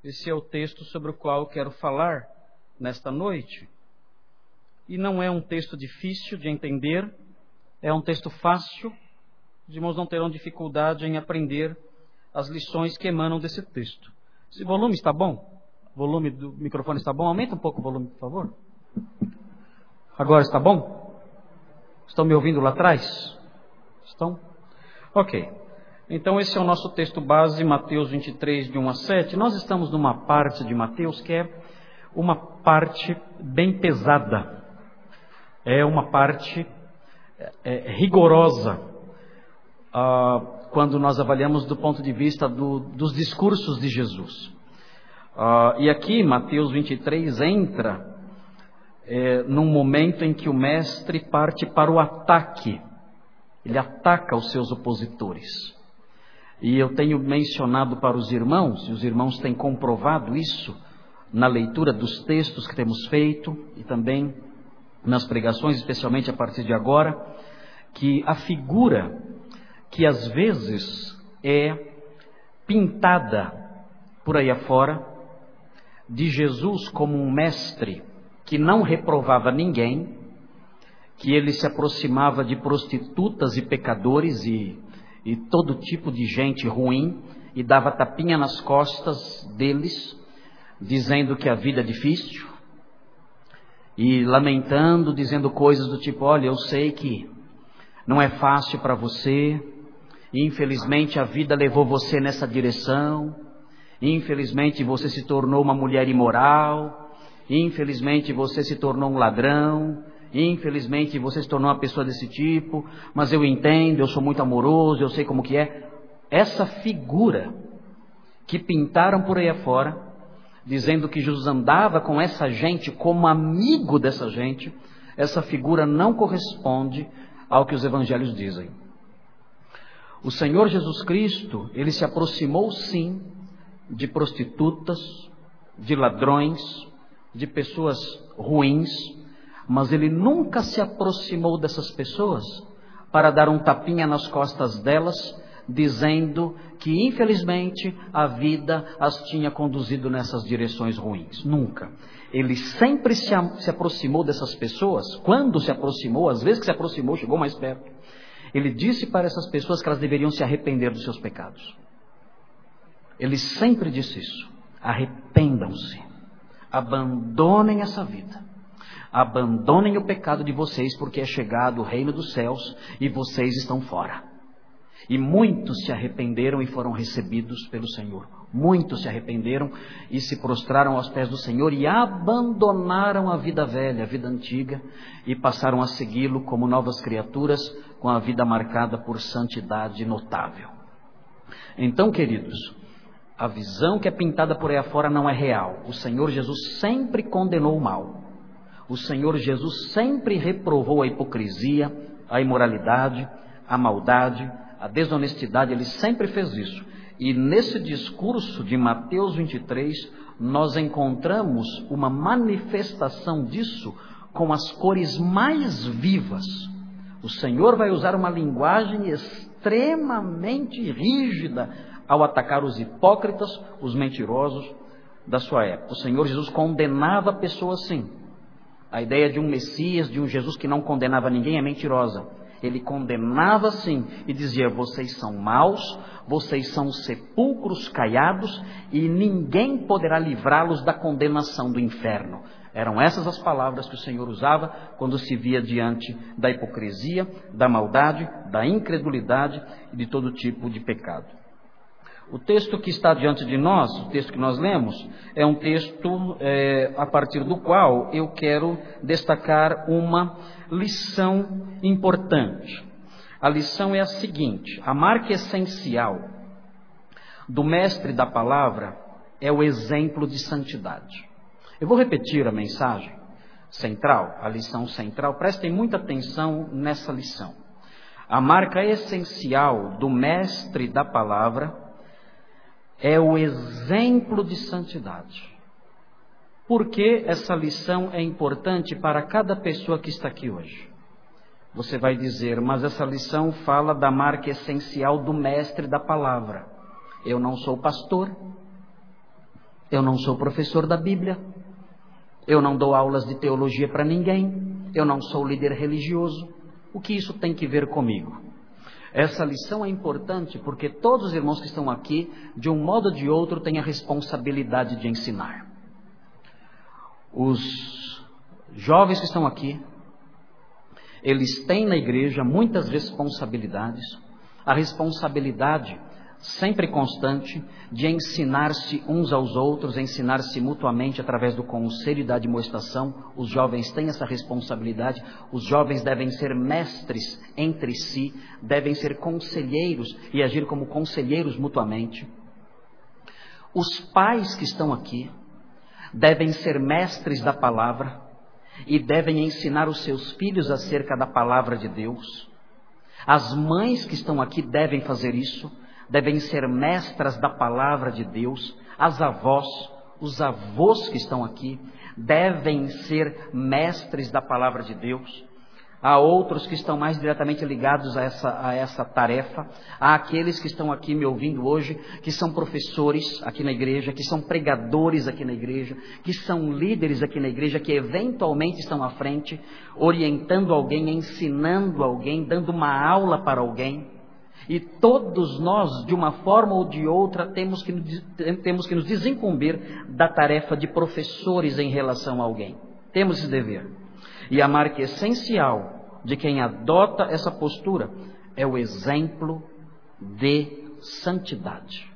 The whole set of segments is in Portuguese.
Esse é o texto sobre o qual eu quero falar nesta noite. E não é um texto difícil de entender, é um texto fácil. Os irmãos não terão dificuldade em aprender as lições que emanam desse texto. Esse volume está bom? O volume do microfone está bom? Aumenta um pouco o volume, por favor. Agora está bom? Estão me ouvindo lá atrás? Estão? Ok. Então esse é o nosso texto base, Mateus 23, de 1 a 7. Nós estamos numa parte de Mateus que é uma parte bem pesada. É uma parte rigorosa quando nós avaliamos do ponto de vista dos discursos de Jesus. E aqui Mateus 23 entra num momento em que o mestre parte para o ataque. Ele ataca os seus opositores. E eu tenho mencionado para os irmãos, e os irmãos têm comprovado isso na leitura dos textos que temos feito e também nas pregações, especialmente a partir de agora, que a figura que às vezes é pintada por aí afora de Jesus como um mestre que não reprovava ninguém, que ele se aproximava de prostitutas e pecadores e todo tipo de gente ruim e dava tapinha nas costas deles, dizendo que a vida é difícil e lamentando, dizendo coisas do tipo: olha, eu sei que não é fácil para você, infelizmente a vida levou você nessa direção, infelizmente você se tornou uma mulher imoral, infelizmente você se tornou um ladrão, infelizmente você se tornou uma pessoa desse tipo, mas eu entendo, eu sou muito amoroso, eu sei como que é. Essa figura que pintaram por aí afora, dizendo que Jesus andava com essa gente como amigo dessa gente, essa figura não corresponde ao que os evangelhos dizem. O Senhor Jesus Cristo, ele se aproximou sim de prostitutas, de ladrões, de pessoas ruins, mas ele nunca se aproximou dessas pessoas para dar um tapinha nas costas delas, dizendo que infelizmente a vida as tinha conduzido nessas direções ruins. Nunca. Ele sempre se aproximou dessas pessoas. Quando se aproximou, às vezes que se aproximou, chegou mais perto, ele disse para essas pessoas que elas deveriam se arrepender dos seus pecados. Ele sempre disse isso: arrependam-se, abandonem essa vida, abandonem o pecado de vocês, porque é chegado o reino dos céus e vocês estão fora. E muitos se arrependeram e foram recebidos pelo Senhor. Muitos se arrependeram e se prostraram aos pés do Senhor e abandonaram a vida velha, a vida antiga, e passaram a segui-lo como novas criaturas, com a vida marcada por santidade notável. Então, queridos, a visão que é pintada por aí afora não é real. O Senhor Jesus sempre condenou o mal. O Senhor Jesus sempre reprovou a hipocrisia, a imoralidade, a maldade, a desonestidade. Ele sempre fez isso. E nesse discurso de Mateus 23, nós encontramos uma manifestação disso com as cores mais vivas. O Senhor vai usar uma linguagem extremamente rígida ao atacar os hipócritas, os mentirosos da sua época. O Senhor Jesus condenava pessoas sim. A ideia de um Messias, de um Jesus que não condenava ninguém é mentirosa. Ele condenava sim e dizia: vocês são maus, vocês são sepulcros caiados e ninguém poderá livrá-los da condenação do inferno. Eram essas as palavras que o Senhor usava quando se via diante da hipocrisia, da maldade, da incredulidade e de todo tipo de pecado. O texto que está diante de nós, o texto que nós lemos, é um texto a partir do qual eu quero destacar uma lição importante. A lição é a seguinte: a marca essencial do mestre da palavra é o exemplo de santidade. Eu vou repetir a mensagem central, a lição central. Prestem muita atenção nessa lição. A marca essencial do mestre da palavra é o exemplo de santidade. Por que essa lição é importante para cada pessoa que está aqui hoje? Você vai dizer: mas essa lição fala da marca essencial do mestre da palavra. Eu não sou pastor, Eu não sou professor da Bíblia. Eu não dou aulas de teologia para ninguém. Eu não sou líder religioso. O que isso tem que ver comigo? Essa lição é importante porque todos os irmãos que estão aqui, de um modo ou de outro, têm a responsabilidade de ensinar. Os jovens que estão aqui, eles têm na igreja muitas responsabilidades. A responsabilidade sempre constante de ensinar-se uns aos outros, ensinar-se mutuamente através do conselho e da admoestação. Os jovens têm essa responsabilidade. Os jovens devem ser mestres entre si, devem ser conselheiros e agir como conselheiros mutuamente. Os pais que estão aqui devem ser mestres da palavra e devem ensinar os seus filhos acerca da palavra de Deus. As mães que estão aqui devem fazer isso, devem ser mestras da palavra de Deus. As avós, os avós que estão aqui, devem ser mestres da palavra de Deus. Há outros que estão mais diretamente ligados a essa tarefa. Há aqueles que estão aqui me ouvindo hoje, que são professores aqui na igreja, que são pregadores aqui na igreja, que são líderes aqui na igreja, que eventualmente estão à frente, orientando alguém, ensinando alguém, dando uma aula para alguém. E todos nós, de uma forma ou de outra, temos que nos desincumbir da tarefa de professores em relação a alguém. Temos esse dever. E a marca essencial de quem adota essa postura é o exemplo de santidade.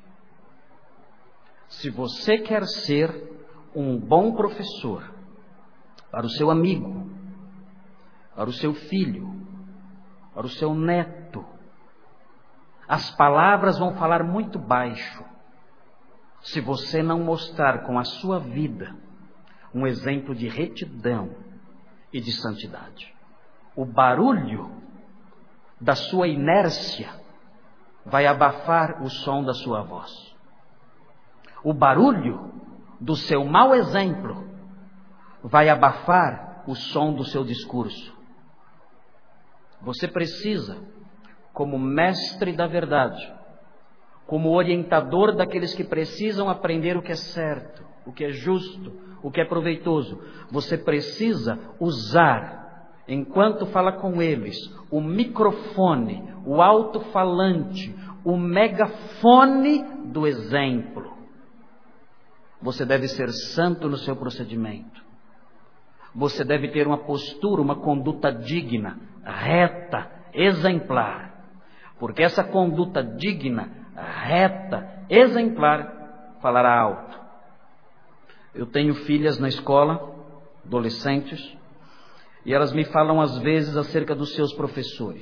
Se você quer ser um bom professor para o seu amigo, para o seu filho, para o seu neto, as palavras vão falar muito baixo se você não mostrar com a sua vida um exemplo de retidão e de santidade. O barulho da sua inércia vai abafar o som da sua voz. O barulho do seu mau exemplo vai abafar o som do seu discurso. Você precisa, como mestre da verdade, como orientador daqueles que precisam aprender o que é certo, o que é justo, o que é proveitoso, você precisa usar, enquanto fala com eles, o microfone, o alto-falante, o megafone do exemplo. Você deve ser santo no seu procedimento. Você deve ter uma postura, uma conduta digna, reta, exemplar. Porque essa conduta digna, reta, exemplar, falará alto. Eu tenho filhas na escola, adolescentes, e elas me falam às vezes acerca dos seus professores.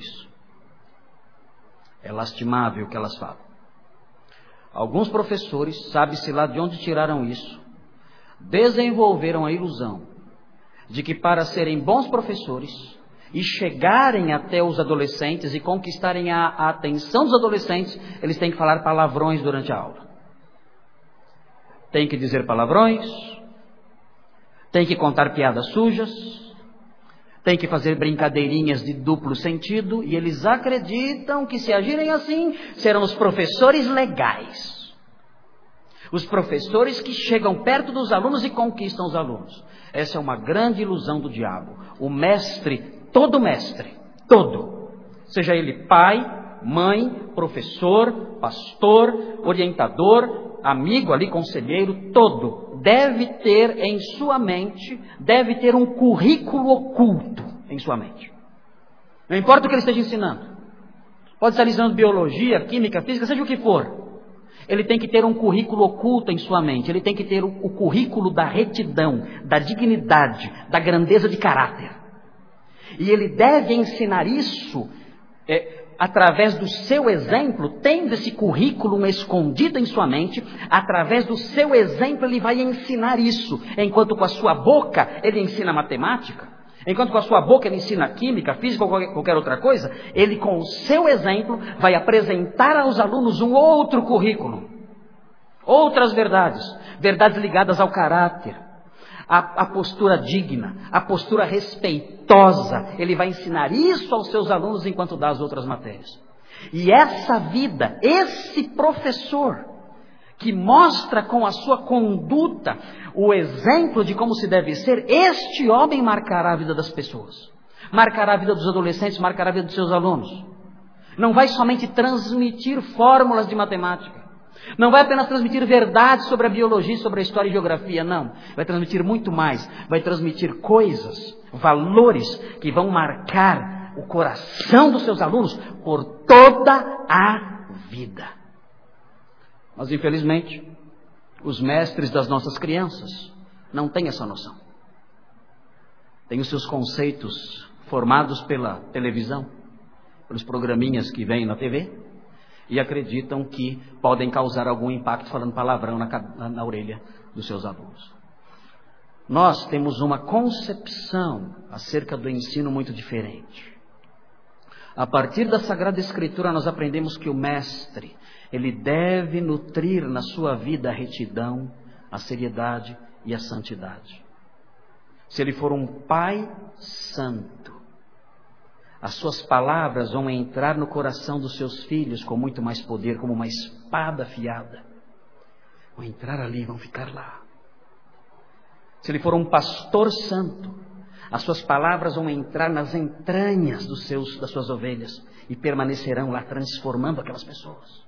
É lastimável o que elas falam. Alguns professores, sabe-se lá de onde tiraram isso, desenvolveram a ilusão de que para serem bons professores e chegarem até os adolescentes e conquistarem a atenção dos adolescentes, eles têm que falar palavrões durante a aula. Tem que dizer palavrões, tem que contar piadas sujas, tem que fazer brincadeirinhas de duplo sentido, e eles acreditam que se agirem assim, serão os professores legais. Os professores que chegam perto dos alunos e conquistam os alunos. Essa é uma grande ilusão do diabo. O mestre, todo, seja ele pai, mãe, professor, pastor, orientador, amigo ali, conselheiro, todo, deve ter em sua mente, deve ter um currículo oculto em sua mente. Não importa o que ele esteja ensinando. Pode estar ensinando biologia, química, física, seja o que for. Ele tem que ter um currículo oculto em sua mente. Ele tem que ter o currículo da retidão, da dignidade, da grandeza de caráter. E ele deve ensinar isso através do seu exemplo, tendo esse currículo escondido em sua mente. Através do seu exemplo ele vai ensinar isso. Enquanto com a sua boca ele ensina matemática, enquanto com a sua boca ele ensina química, física ou qualquer outra coisa, ele com o seu exemplo vai apresentar aos alunos um outro currículo, outras verdades, verdades ligadas ao caráter, a postura digna, a postura respeitosa. Ele vai ensinar isso aos seus alunos enquanto dá as outras matérias. E essa vida, esse professor que mostra com a sua conduta o exemplo de como se deve ser, este homem marcará a vida das pessoas. Marcará a vida dos adolescentes, marcará a vida dos seus alunos. Não vai somente transmitir fórmulas de matemática. Não vai apenas transmitir verdades sobre a biologia, sobre a história e geografia, não. Vai transmitir muito mais. Vai transmitir coisas, valores que vão marcar o coração dos seus alunos por toda a vida. Mas infelizmente, os mestres das nossas crianças não têm essa noção. Têm os seus conceitos formados pela televisão, pelos programinhas que vêm na TV, e acreditam que podem causar algum impacto falando palavrão na orelha dos seus alunos. Nós temos uma concepção acerca do ensino muito diferente. A partir da Sagrada Escritura nós aprendemos que o mestre, ele deve nutrir na sua vida a retidão, a seriedade e a santidade. Se ele for um pai santo, as suas palavras vão entrar no coração dos seus filhos com muito mais poder, como uma espada afiada. Vão entrar ali, vão ficar lá. Se ele for um pastor santo, as suas palavras vão entrar nas entranhas das suas ovelhas e permanecerão lá, transformando aquelas pessoas.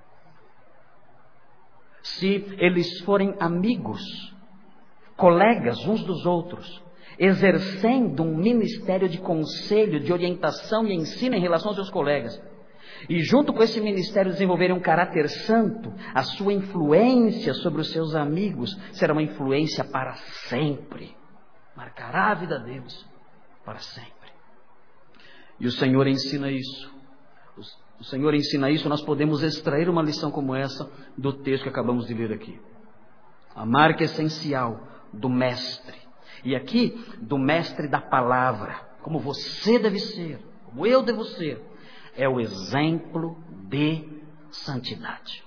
Se eles forem amigos, colegas uns dos outros, exercendo um ministério de conselho, de orientação e ensino em relação aos seus colegas, e junto com esse ministério desenvolverem um caráter santo, a sua influência sobre os seus amigos será uma influência para sempre. Marcará a vida deles para sempre. E o Senhor ensina isso. O Senhor ensina isso, nós podemos extrair uma lição como essa do texto que acabamos de ler aqui. A marca essencial do mestre. E aqui, do mestre da palavra, como você deve ser, como eu devo ser, é o exemplo de santidade.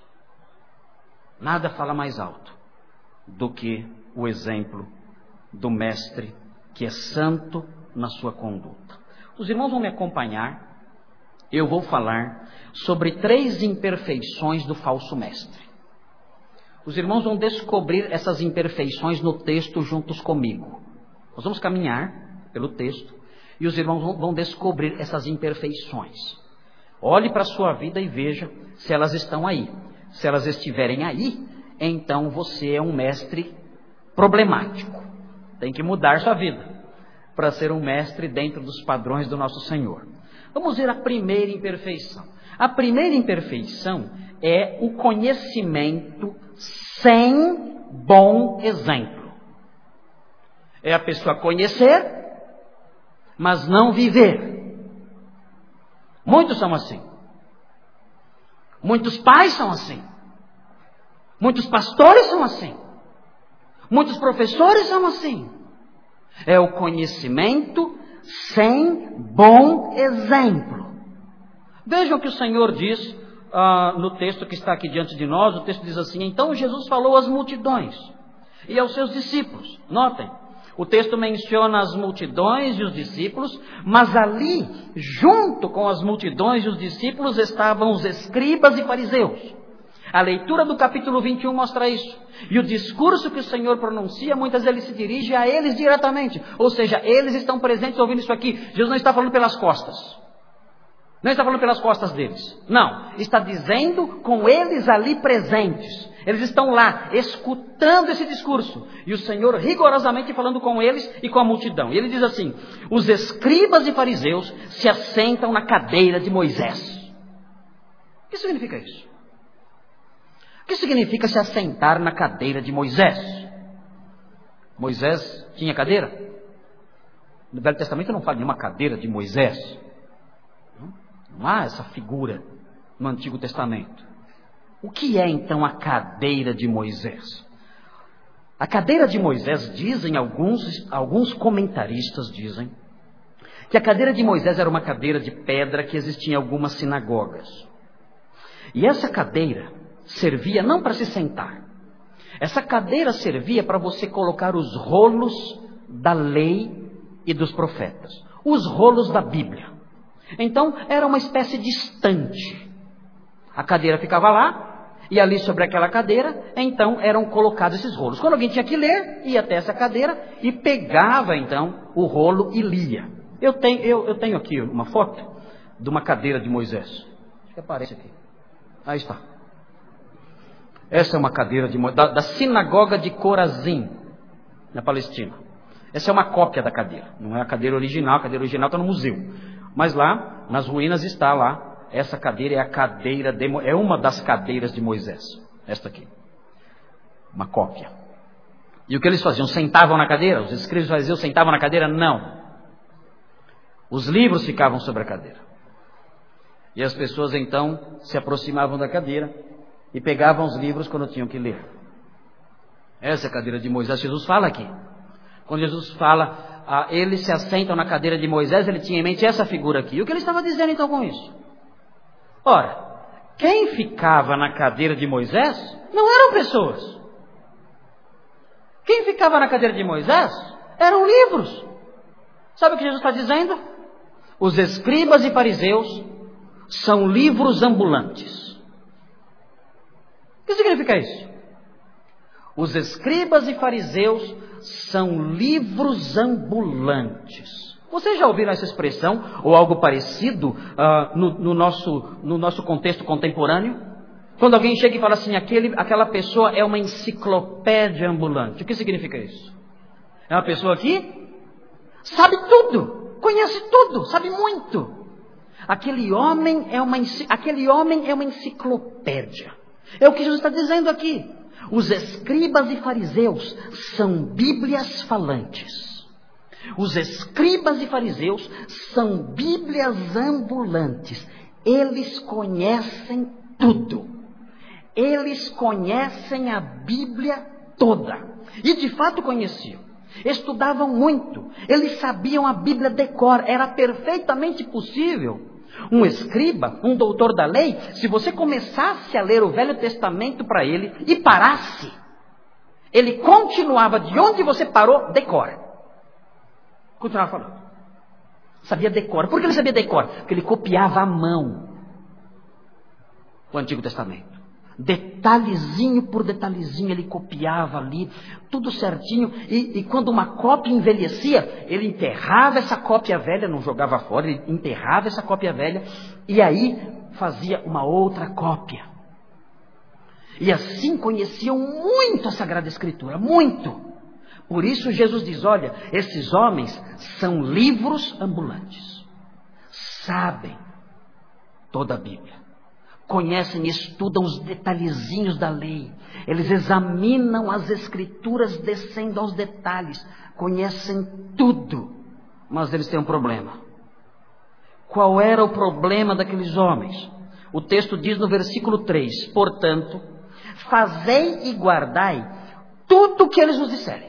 Nada fala mais alto do que o exemplo do mestre que é santo na sua conduta. Os irmãos vão me acompanhar. Eu vou falar sobre 3 imperfeições do falso mestre. Os irmãos vão descobrir essas imperfeições no texto juntos comigo. Nós vamos caminhar pelo texto e os irmãos vão descobrir essas imperfeições. Olhe para a sua vida e veja se elas estão aí. Se elas estiverem aí, então você é um mestre problemático. Tem que mudar sua vida para ser um mestre dentro dos padrões do nosso Senhor. Vamos ver a primeira imperfeição. A primeira imperfeição é o conhecimento sem bom exemplo. É a pessoa conhecer, mas não viver. Muitos são assim. Muitos pais são assim. Muitos pastores são assim. Muitos professores são assim. É o conhecimento sem bom exemplo. Vejam o que o Senhor diz no texto que está aqui diante de nós. O texto diz assim: então Jesus falou às multidões e aos seus discípulos. Notem, o texto menciona as multidões e os discípulos, mas ali, junto com as multidões e os discípulos, estavam os escribas e fariseus. A leitura do capítulo 21 mostra isso. E o discurso que o Senhor pronuncia, muitas vezes ele se dirige a eles diretamente. Ou seja, eles estão presentes ouvindo isso aqui. Jesus não está falando pelas costas. Não está falando pelas costas deles. Não. Está dizendo com eles ali presentes. Eles estão lá, escutando esse discurso. E o Senhor rigorosamente falando com eles e com a multidão. E ele diz assim: os escribas e fariseus se assentam na cadeira de Moisés. O que significa isso? O que significa se assentar na cadeira de Moisés? Moisés tinha cadeira? No Velho Testamento não fala de nenhuma cadeira de Moisés. Não há essa figura no Antigo Testamento. O que é então a cadeira de Moisés? A cadeira de Moisés, dizem alguns comentaristas, dizem que a cadeira de Moisés era uma cadeira de pedra que existia em algumas sinagogas. E essa cadeira servia não para se sentar. Essa cadeira servia para você colocar os rolos da lei e dos profetas. Os rolos da Bíblia. Então, era uma espécie de estante. A cadeira ficava lá E ali sobre aquela cadeira, então, eram colocados esses rolos. Quando alguém tinha que ler, ia até essa cadeira e pegava, então, o rolo e lia. Eu tenho aqui uma foto de uma cadeira de Moisés. Acho que aparece aqui. Aí está. Essa é uma cadeira da sinagoga de Corazim, na Palestina. Essa é uma cópia da cadeira. Não é a cadeira original está no museu. Mas lá, nas ruínas, está lá. Essa cadeira é uma das cadeiras de Moisés. Esta aqui. Uma cópia. E o que eles faziam? Sentavam na cadeira? Os escribas e fariseus sentavam na cadeira? Não. Os livros ficavam sobre a cadeira. E as pessoas então se aproximavam da cadeira e pegavam os livros quando tinham que ler. Essa é a cadeira de Moisés. Jesus fala aqui. Quando Jesus fala, eles se assentam na cadeira de Moisés, ele tinha em mente essa figura aqui. E o que ele estava dizendo então com isso? Ora, quem ficava na cadeira de Moisés não eram pessoas. Quem ficava na cadeira de Moisés eram livros. Sabe o que Jesus está dizendo? Os escribas e fariseus são livros ambulantes. O que significa isso? Os escribas e fariseus são livros ambulantes. Vocês já ouviram essa expressão ou algo parecido no nosso contexto contemporâneo? Quando alguém chega e fala assim, aquela pessoa é uma enciclopédia ambulante. O que significa isso? É uma pessoa que sabe tudo, conhece tudo, sabe muito. Aquele homem é uma enciclopédia. É o que Jesus está dizendo aqui. Os escribas e fariseus são bíblias falantes. Os escribas e fariseus são bíblias ambulantes. Eles conhecem tudo. Eles conhecem a Bíblia toda. E de fato conheciam. Estudavam muito. Eles sabiam a Bíblia de cor. Era perfeitamente possível. Um escriba, um doutor da lei, se você começasse a ler o Velho Testamento para ele e parasse, ele continuava de onde você parou, de cor. Continuava falando. Sabia decor. Por que ele sabia decor? Porque ele copiava à mão o Antigo Testamento. Detalhezinho por detalhezinho ele copiava ali, tudo certinho. E quando uma cópia envelhecia, ele enterrava essa cópia velha, não jogava fora, ele enterrava essa cópia velha e aí fazia uma outra cópia. E assim conheciam muito a Sagrada Escritura, muito. Por isso Jesus diz, olha, esses homens são livros ambulantes. Sabem toda a Bíblia. Conhecem e estudam os detalhezinhos da lei. Eles examinam as Escrituras descendo aos detalhes. Conhecem tudo. Mas eles têm um problema. Qual era o problema daqueles homens? O texto diz no versículo 3, portanto, fazei e guardai tudo o que eles nos disserem.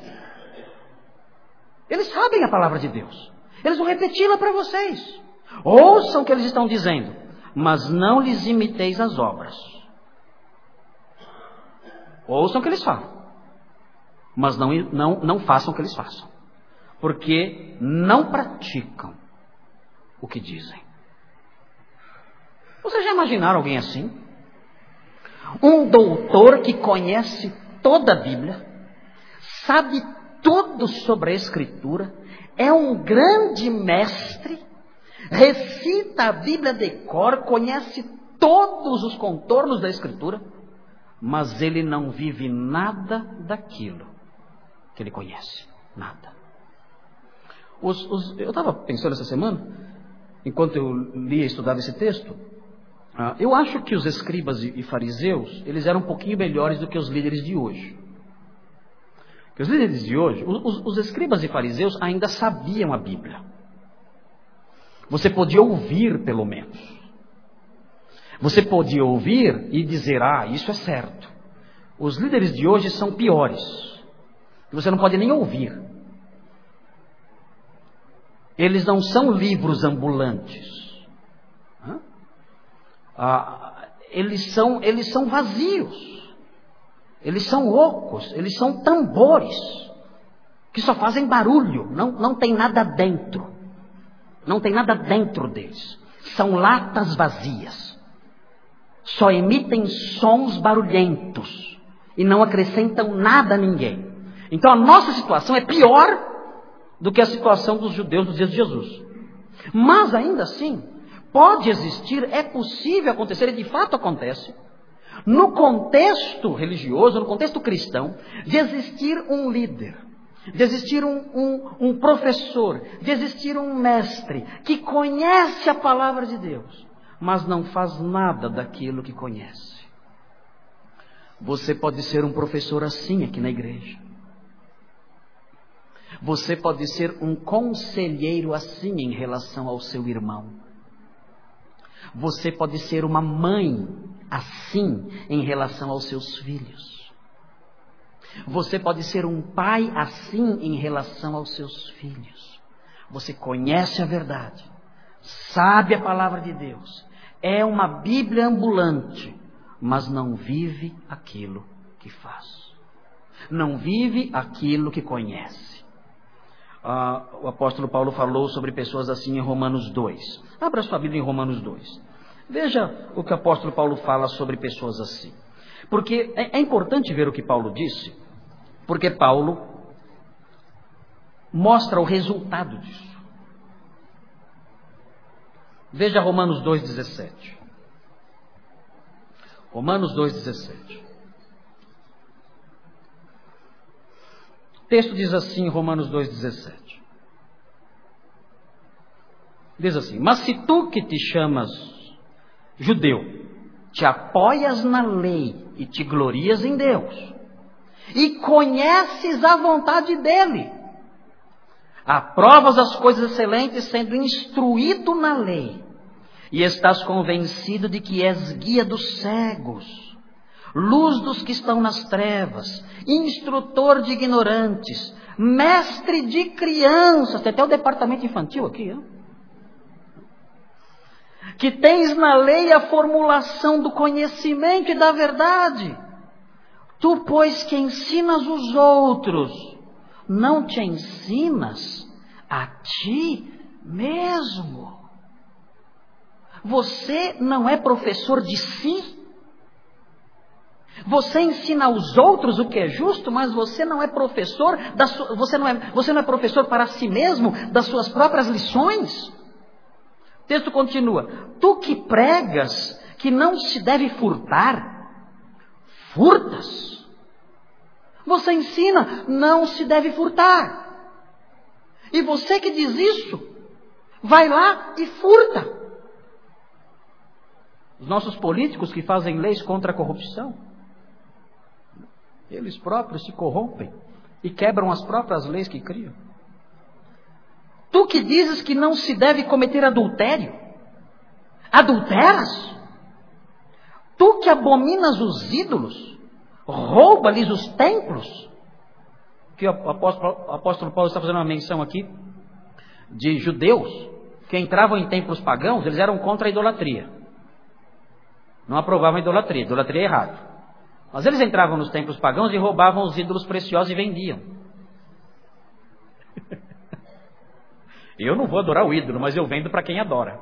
Eles sabem a palavra de Deus. Eles vão repeti-la para vocês. Ouçam o que eles estão dizendo, mas não lhes imiteis as obras. Ouçam o que eles falam, mas não façam o que eles façam, porque não praticam o que dizem. Vocês já imaginaram alguém assim? Um doutor que conhece toda a Bíblia, sabe tudo sobre a Escritura, é um grande mestre, recita a Bíblia de cor, conhece todos os contornos da Escritura, mas ele não vive nada daquilo que ele conhece. Nada. Eu estava pensando essa semana, enquanto eu lia e estudava esse texto, eu acho que os escribas e fariseus, eles eram um pouquinho melhores do que os líderes de hoje. Porque os líderes de hoje, os escribas e fariseus ainda sabiam a Bíblia. Você podia ouvir, pelo menos. Você podia ouvir e dizer, isso é certo. Os líderes de hoje são piores. Você não pode nem ouvir. Eles não são livros ambulantes. Eles são vazios. Eles são ocos, eles são tambores, que só fazem barulho, não tem nada dentro. Não tem nada dentro deles. São latas vazias. só emitem sons barulhentos e não acrescentam nada a ninguém. Então a nossa situação é pior do que a situação dos judeus nos dias de Jesus. Mas ainda assim, pode existir, é possível acontecer, e de fato acontece, no contexto religioso, no contexto cristão, de existir um líder, de existir um professor, de existir um mestre que conhece a palavra de Deus, mas não faz nada daquilo que conhece. Você pode ser um professor assim aqui na igreja. Você pode ser um conselheiro assim em relação ao seu irmão. Você pode ser uma mãe assim em relação aos seus filhos. Você pode ser um pai assim em relação aos seus filhos. Você conhece a verdade, sabe a palavra de Deus, é uma Bíblia ambulante, mas não vive aquilo que faz. Não vive aquilo que conhece. O apóstolo Paulo falou sobre pessoas assim em Romanos 2. Abra sua Bíblia em Romanos 2. Veja o que o apóstolo Paulo fala sobre pessoas assim. Porque é importante ver o que Paulo disse, porque Paulo mostra o resultado disso. Veja Romanos 2,17. Romanos 2,17. O texto diz assim, Romanos 2,17. Diz assim: mas se tu que te chamas judeu, te apoias na lei e te glorias em Deus, e conheces a vontade dele, aprovas as coisas excelentes sendo instruído na lei, e estás convencido de que és guia dos cegos, luz dos que estão nas trevas, instrutor de ignorantes, mestre de crianças, tem até o departamento infantil aqui, hein? Que tens na lei a formulação do conhecimento e da verdade. Tu, pois, que ensinas os outros, não te ensinas a ti mesmo. Você não é professor de si. Você ensina aos outros o que é justo, mas você não é professor você não é professor para si mesmo das suas próprias lições. O texto continua: tu que pregas que não se deve furtar, furtas. Você ensina, não se deve furtar. E você que diz isso, vai lá e furta. Os nossos políticos que fazem leis contra a corrupção, eles próprios se corrompem e quebram as próprias leis que criam. Tu que dizes que não se deve cometer adultério, adulteras? Tu que abominas os ídolos, rouba-lhes os templos? Que o apóstolo Paulo está fazendo uma menção aqui de judeus que entravam em templos pagãos, eles eram contra a idolatria. Não aprovavam a idolatria, idolatria é errado. Mas eles entravam nos templos pagãos e roubavam os ídolos preciosos e vendiam. Eu não vou adorar o ídolo, mas eu vendo para quem adora.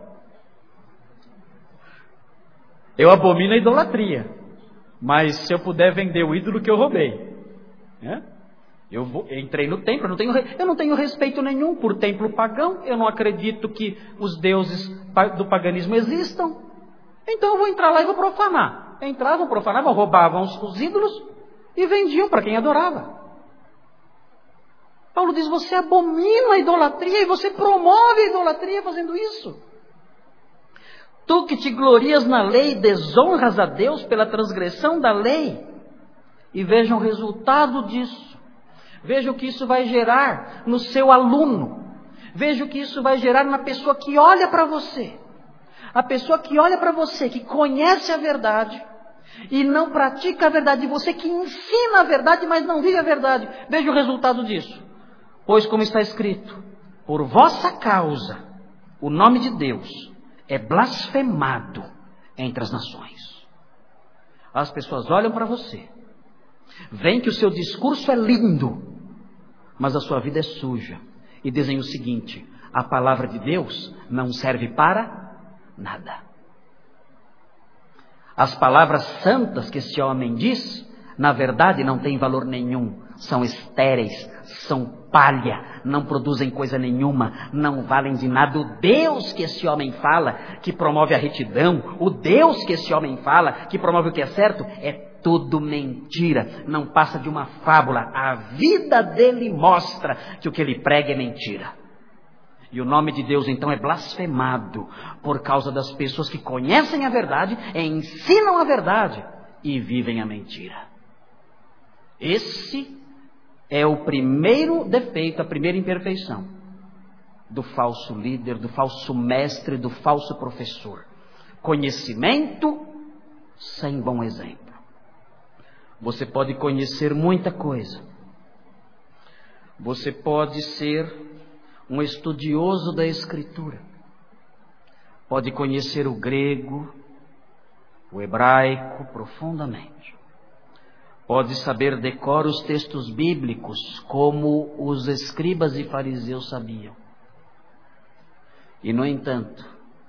Eu abomino a idolatria, mas se eu puder vender o ídolo que eu roubei, né? Eu entrei no templo, eu não tenho respeito nenhum por templo pagão, eu não acredito que os deuses do paganismo existam, então eu vou entrar lá e vou profanar. Entravam, profanavam, roubavam os ídolos e vendiam para quem adorava. Paulo diz: você abomina a idolatria e você promove a idolatria fazendo isso. Tu que te glorias na lei, desonras a Deus pela transgressão da lei. E veja o resultado disso. Veja o que isso vai gerar no seu aluno. Veja o que isso vai gerar na pessoa que olha para você. A pessoa que olha para você, que conhece a verdade e não pratica a verdade. E você que ensina a verdade, mas não vive a verdade. Veja o resultado disso. Pois como está escrito: por vossa causa, o nome de Deus é blasfemado entre as nações. As pessoas olham para você, veem que o seu discurso é lindo, mas a sua vida é suja, e dizem o seguinte: a palavra de Deus não serve para nada. As palavras santas que esse homem diz, na verdade não têm valor nenhum. São estéreis, são palha, não produzem coisa nenhuma, não valem de nada. O Deus que esse homem fala, que promove a retidão, o Deus que esse homem fala, que promove o que é certo, é tudo mentira, não passa de uma fábula. A vida dele mostra que o que ele prega é mentira. E o nome de Deus então é blasfemado por causa das pessoas que conhecem a verdade, ensinam a verdade e vivem a mentira. Esse é o primeiro defeito, a primeira imperfeição do falso líder, do falso mestre, do falso professor. Conhecimento sem bom exemplo. Você pode conhecer muita coisa. Você pode ser um estudioso da Escritura. Pode conhecer o grego, o hebraico profundamente. Pode saber decor os textos bíblicos, como os escribas e fariseus sabiam. E, no entanto,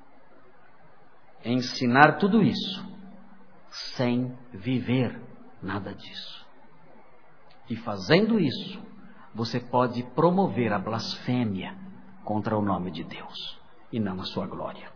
ensinar tudo isso sem viver nada disso. E fazendo isso, você pode promover a blasfêmia contra o nome de Deus e não a sua glória.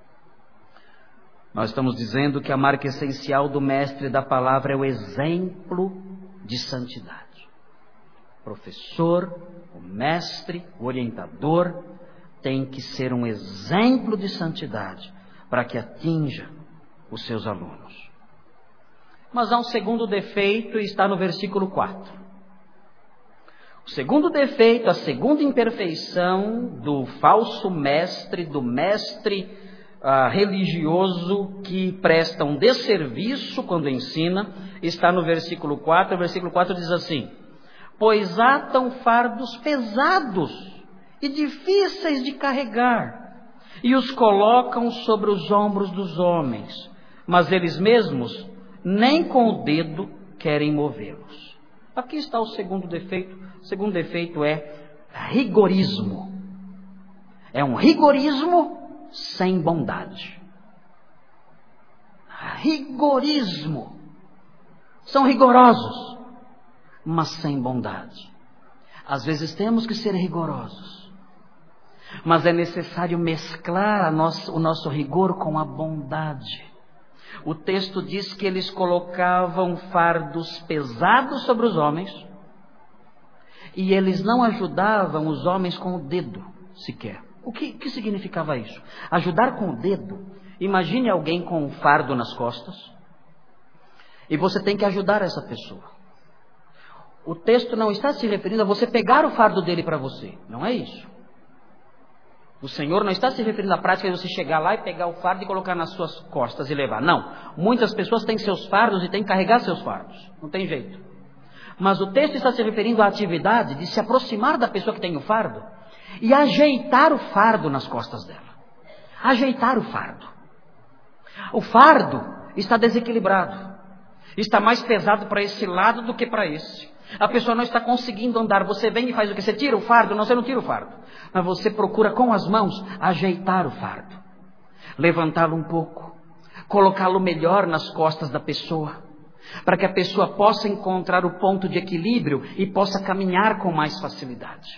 Nós estamos dizendo que a marca essencial do mestre da palavra é o exemplo de santidade. O professor, o mestre, o orientador tem que ser um exemplo de santidade para que atinja os seus alunos. Mas há um segundo defeito e está no versículo 4. O segundo defeito, a segunda imperfeição do falso mestre, do mestre religioso que presta um desserviço quando ensina, está no versículo 4. O versículo 4 diz assim: pois atam fardos pesados e difíceis de carregar, e os colocam sobre os ombros dos homens, mas eles mesmos nem com o dedo querem movê-los. Aqui está o segundo defeito. O segundo defeito é rigorismo. É um rigorismo sem bondade. Rigorismo. São rigorosos, mas sem bondade. Às vezes temos que ser rigorosos, mas é necessário mesclar o nosso rigor com a bondade. O texto diz que eles colocavam fardos pesados sobre os homens e eles não ajudavam os homens com o dedo sequer. O que significava isso? Ajudar com o dedo. Imagine alguém com um fardo nas costas e você tem que ajudar essa pessoa. O texto não está se referindo a você pegar o fardo dele para você. Não é isso. O Senhor não está se referindo à prática de você chegar lá e pegar o fardo e colocar nas suas costas e levar. Não. Muitas pessoas têm seus fardos e têm que carregar seus fardos. Não tem jeito. Mas o texto está se referindo à atividade de se aproximar da pessoa que tem o fardo e ajeitar o fardo nas costas dela. Ajeitar o fardo. O fardo está desequilibrado. Está mais pesado para esse lado do que para esse. A pessoa não está conseguindo andar. Você vem e faz o que? Você tira o fardo? Não, você não tira o fardo. Mas você procura com as mãos ajeitar o fardo. Levantá-lo um pouco. Colocá-lo melhor nas costas da pessoa. Para que a pessoa possa encontrar o ponto de equilíbrio e possa caminhar com mais facilidade.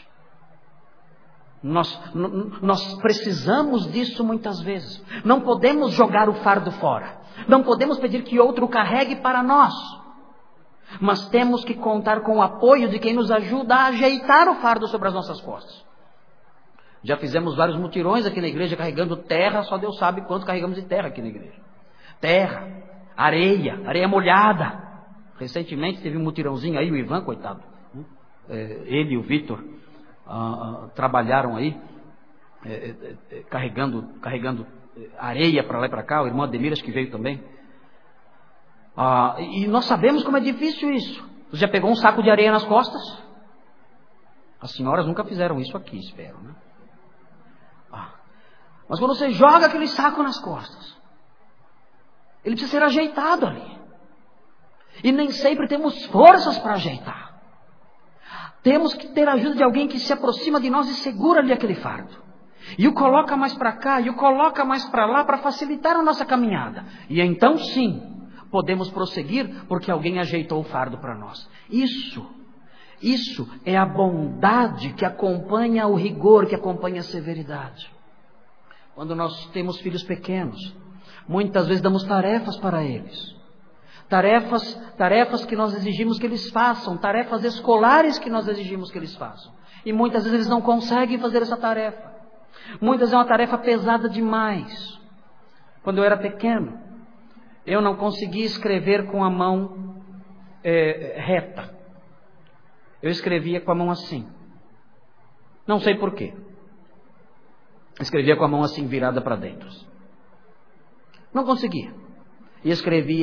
Nós precisamos disso muitas vezes. Não podemos jogar o fardo fora. Não podemos pedir que outro carregue para nós. Mas temos que contar com o apoio de quem nos ajuda a ajeitar o fardo sobre as nossas costas. Já fizemos vários mutirões aqui na igreja carregando terra, só Deus sabe quanto carregamos de terra aqui na igreja. Terra, areia molhada. Recentemente teve um mutirãozinho aí, o Ivan, coitado. Ele e o Vitor trabalharam aí, carregando areia para lá e para cá. O irmão Ademir acho que veio também. E nós sabemos como é difícil isso. Você já pegou um saco de areia nas costas? As senhoras nunca fizeram isso aqui, espero, né? Mas quando você joga aquele saco nas costas, ele precisa ser ajeitado ali. E nem sempre temos forças para ajeitar. Temos que ter a ajuda de alguém que se aproxima de nós e segura ali aquele fardo. E o coloca mais para cá, e o coloca mais para lá, para facilitar a nossa caminhada. E então sim, podemos prosseguir, porque alguém ajeitou o fardo para nós. Isso é a bondade que acompanha o rigor, que acompanha a severidade. Quando nós temos filhos pequenos, muitas vezes damos tarefas para eles. Tarefas que nós exigimos que eles façam, tarefas escolares que nós exigimos que eles façam. E muitas vezes eles não conseguem fazer essa tarefa. Muitas vezes é uma tarefa pesada demais. Quando eu era pequeno, eu não conseguia escrever com a mão reta. Eu escrevia com a mão assim. Não sei porquê. Escrevia com a mão assim, virada para dentro. Não conseguia. E escrevia.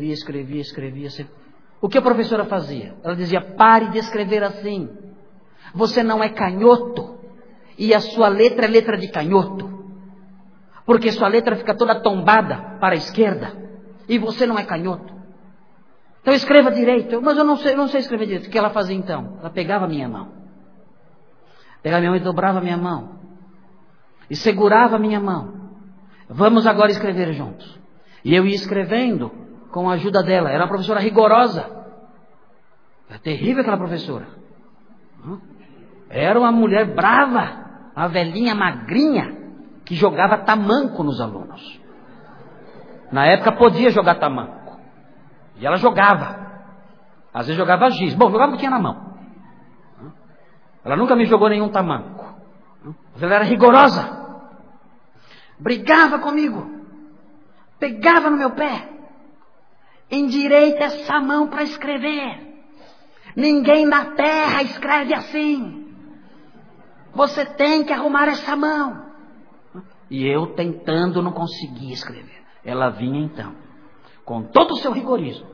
O que a professora fazia? Ela dizia: pare de escrever assim. Você não é canhoto. E a sua letra é letra de canhoto. Porque sua letra fica toda tombada para a esquerda. E você não é canhoto. Então escreva direito. Mas eu não sei escrever direito. O que ela fazia então? Ela pegava a minha mão. Pegava a minha mão e dobrava a minha mão. E segurava a minha mão. Vamos agora escrever juntos. E eu ia escrevendo com a ajuda dela. Era uma professora rigorosa. Era terrível aquela professora. Era uma mulher brava. Uma velhinha magrinha que jogava tamanco nos alunos. Na época podia jogar tamanco. E ela jogava. Às vezes jogava giz. Bom, jogava o que tinha na mão. Ela nunca me jogou nenhum tamanco. Mas ela era rigorosa. Brigava comigo. Pegava no meu pé. Endireita essa mão para escrever. Ninguém na terra escreve assim. Você tem que arrumar essa mão. E eu tentando não conseguia escrever. Ela vinha então, com todo o seu rigorismo.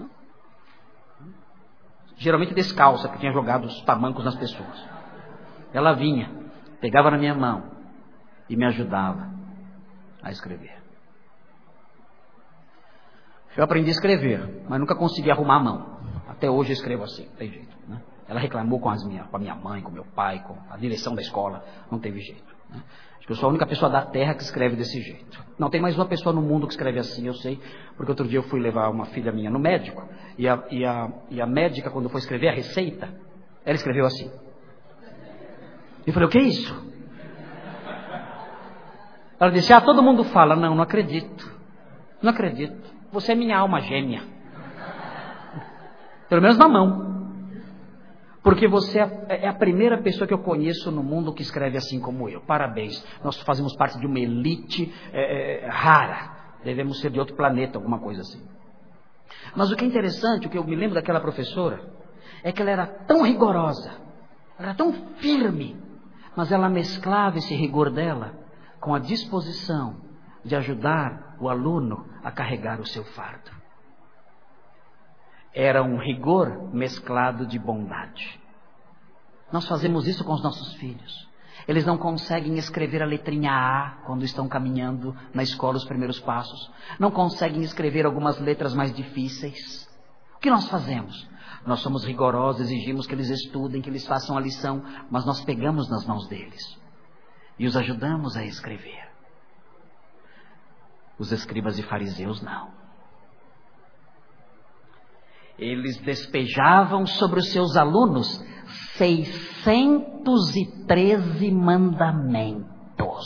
Geralmente descalça, porque tinha jogado os tamancos nas pessoas. Ela vinha, pegava na minha mão e me ajudava a escrever. Eu aprendi a escrever, mas nunca consegui arrumar a mão. Até hoje eu escrevo assim, não tem jeito, né? Ela reclamou com a minha mãe, com meu pai, com a direção da escola. Não teve jeito, né? Acho que eu sou a única pessoa da terra que escreve desse jeito. Não tem mais uma pessoa no mundo que escreve assim, eu sei. Porque outro dia eu fui levar uma filha minha no médico. E a médica, quando foi escrever a receita, ela escreveu assim. Eu falei: o que é isso? Ela disse: todo mundo fala. Não acredito. Não acredito. Você é minha alma gêmea. Pelo menos na mão. Porque você é a primeira pessoa que eu conheço no mundo que escreve assim como eu. Parabéns. Nós fazemos parte de uma elite rara. Devemos ser de outro planeta, alguma coisa assim. Mas o que é interessante, o que eu me lembro daquela professora, é que ela era tão rigorosa, ela era tão firme, mas ela mesclava esse rigor dela com a disposição de ajudar o aluno a carregar o seu fardo. Era um rigor mesclado de bondade. Nós fazemos isso com os nossos filhos. Eles não conseguem escrever a letrinha A quando estão caminhando na escola os primeiros passos. Não conseguem escrever algumas letras mais difíceis. O que nós fazemos? Nós somos rigorosos, exigimos que eles estudem, que eles façam a lição, mas nós pegamos nas mãos deles e os ajudamos a escrever. Os escribas e fariseus não. Eles despejavam sobre os seus alunos 613 mandamentos.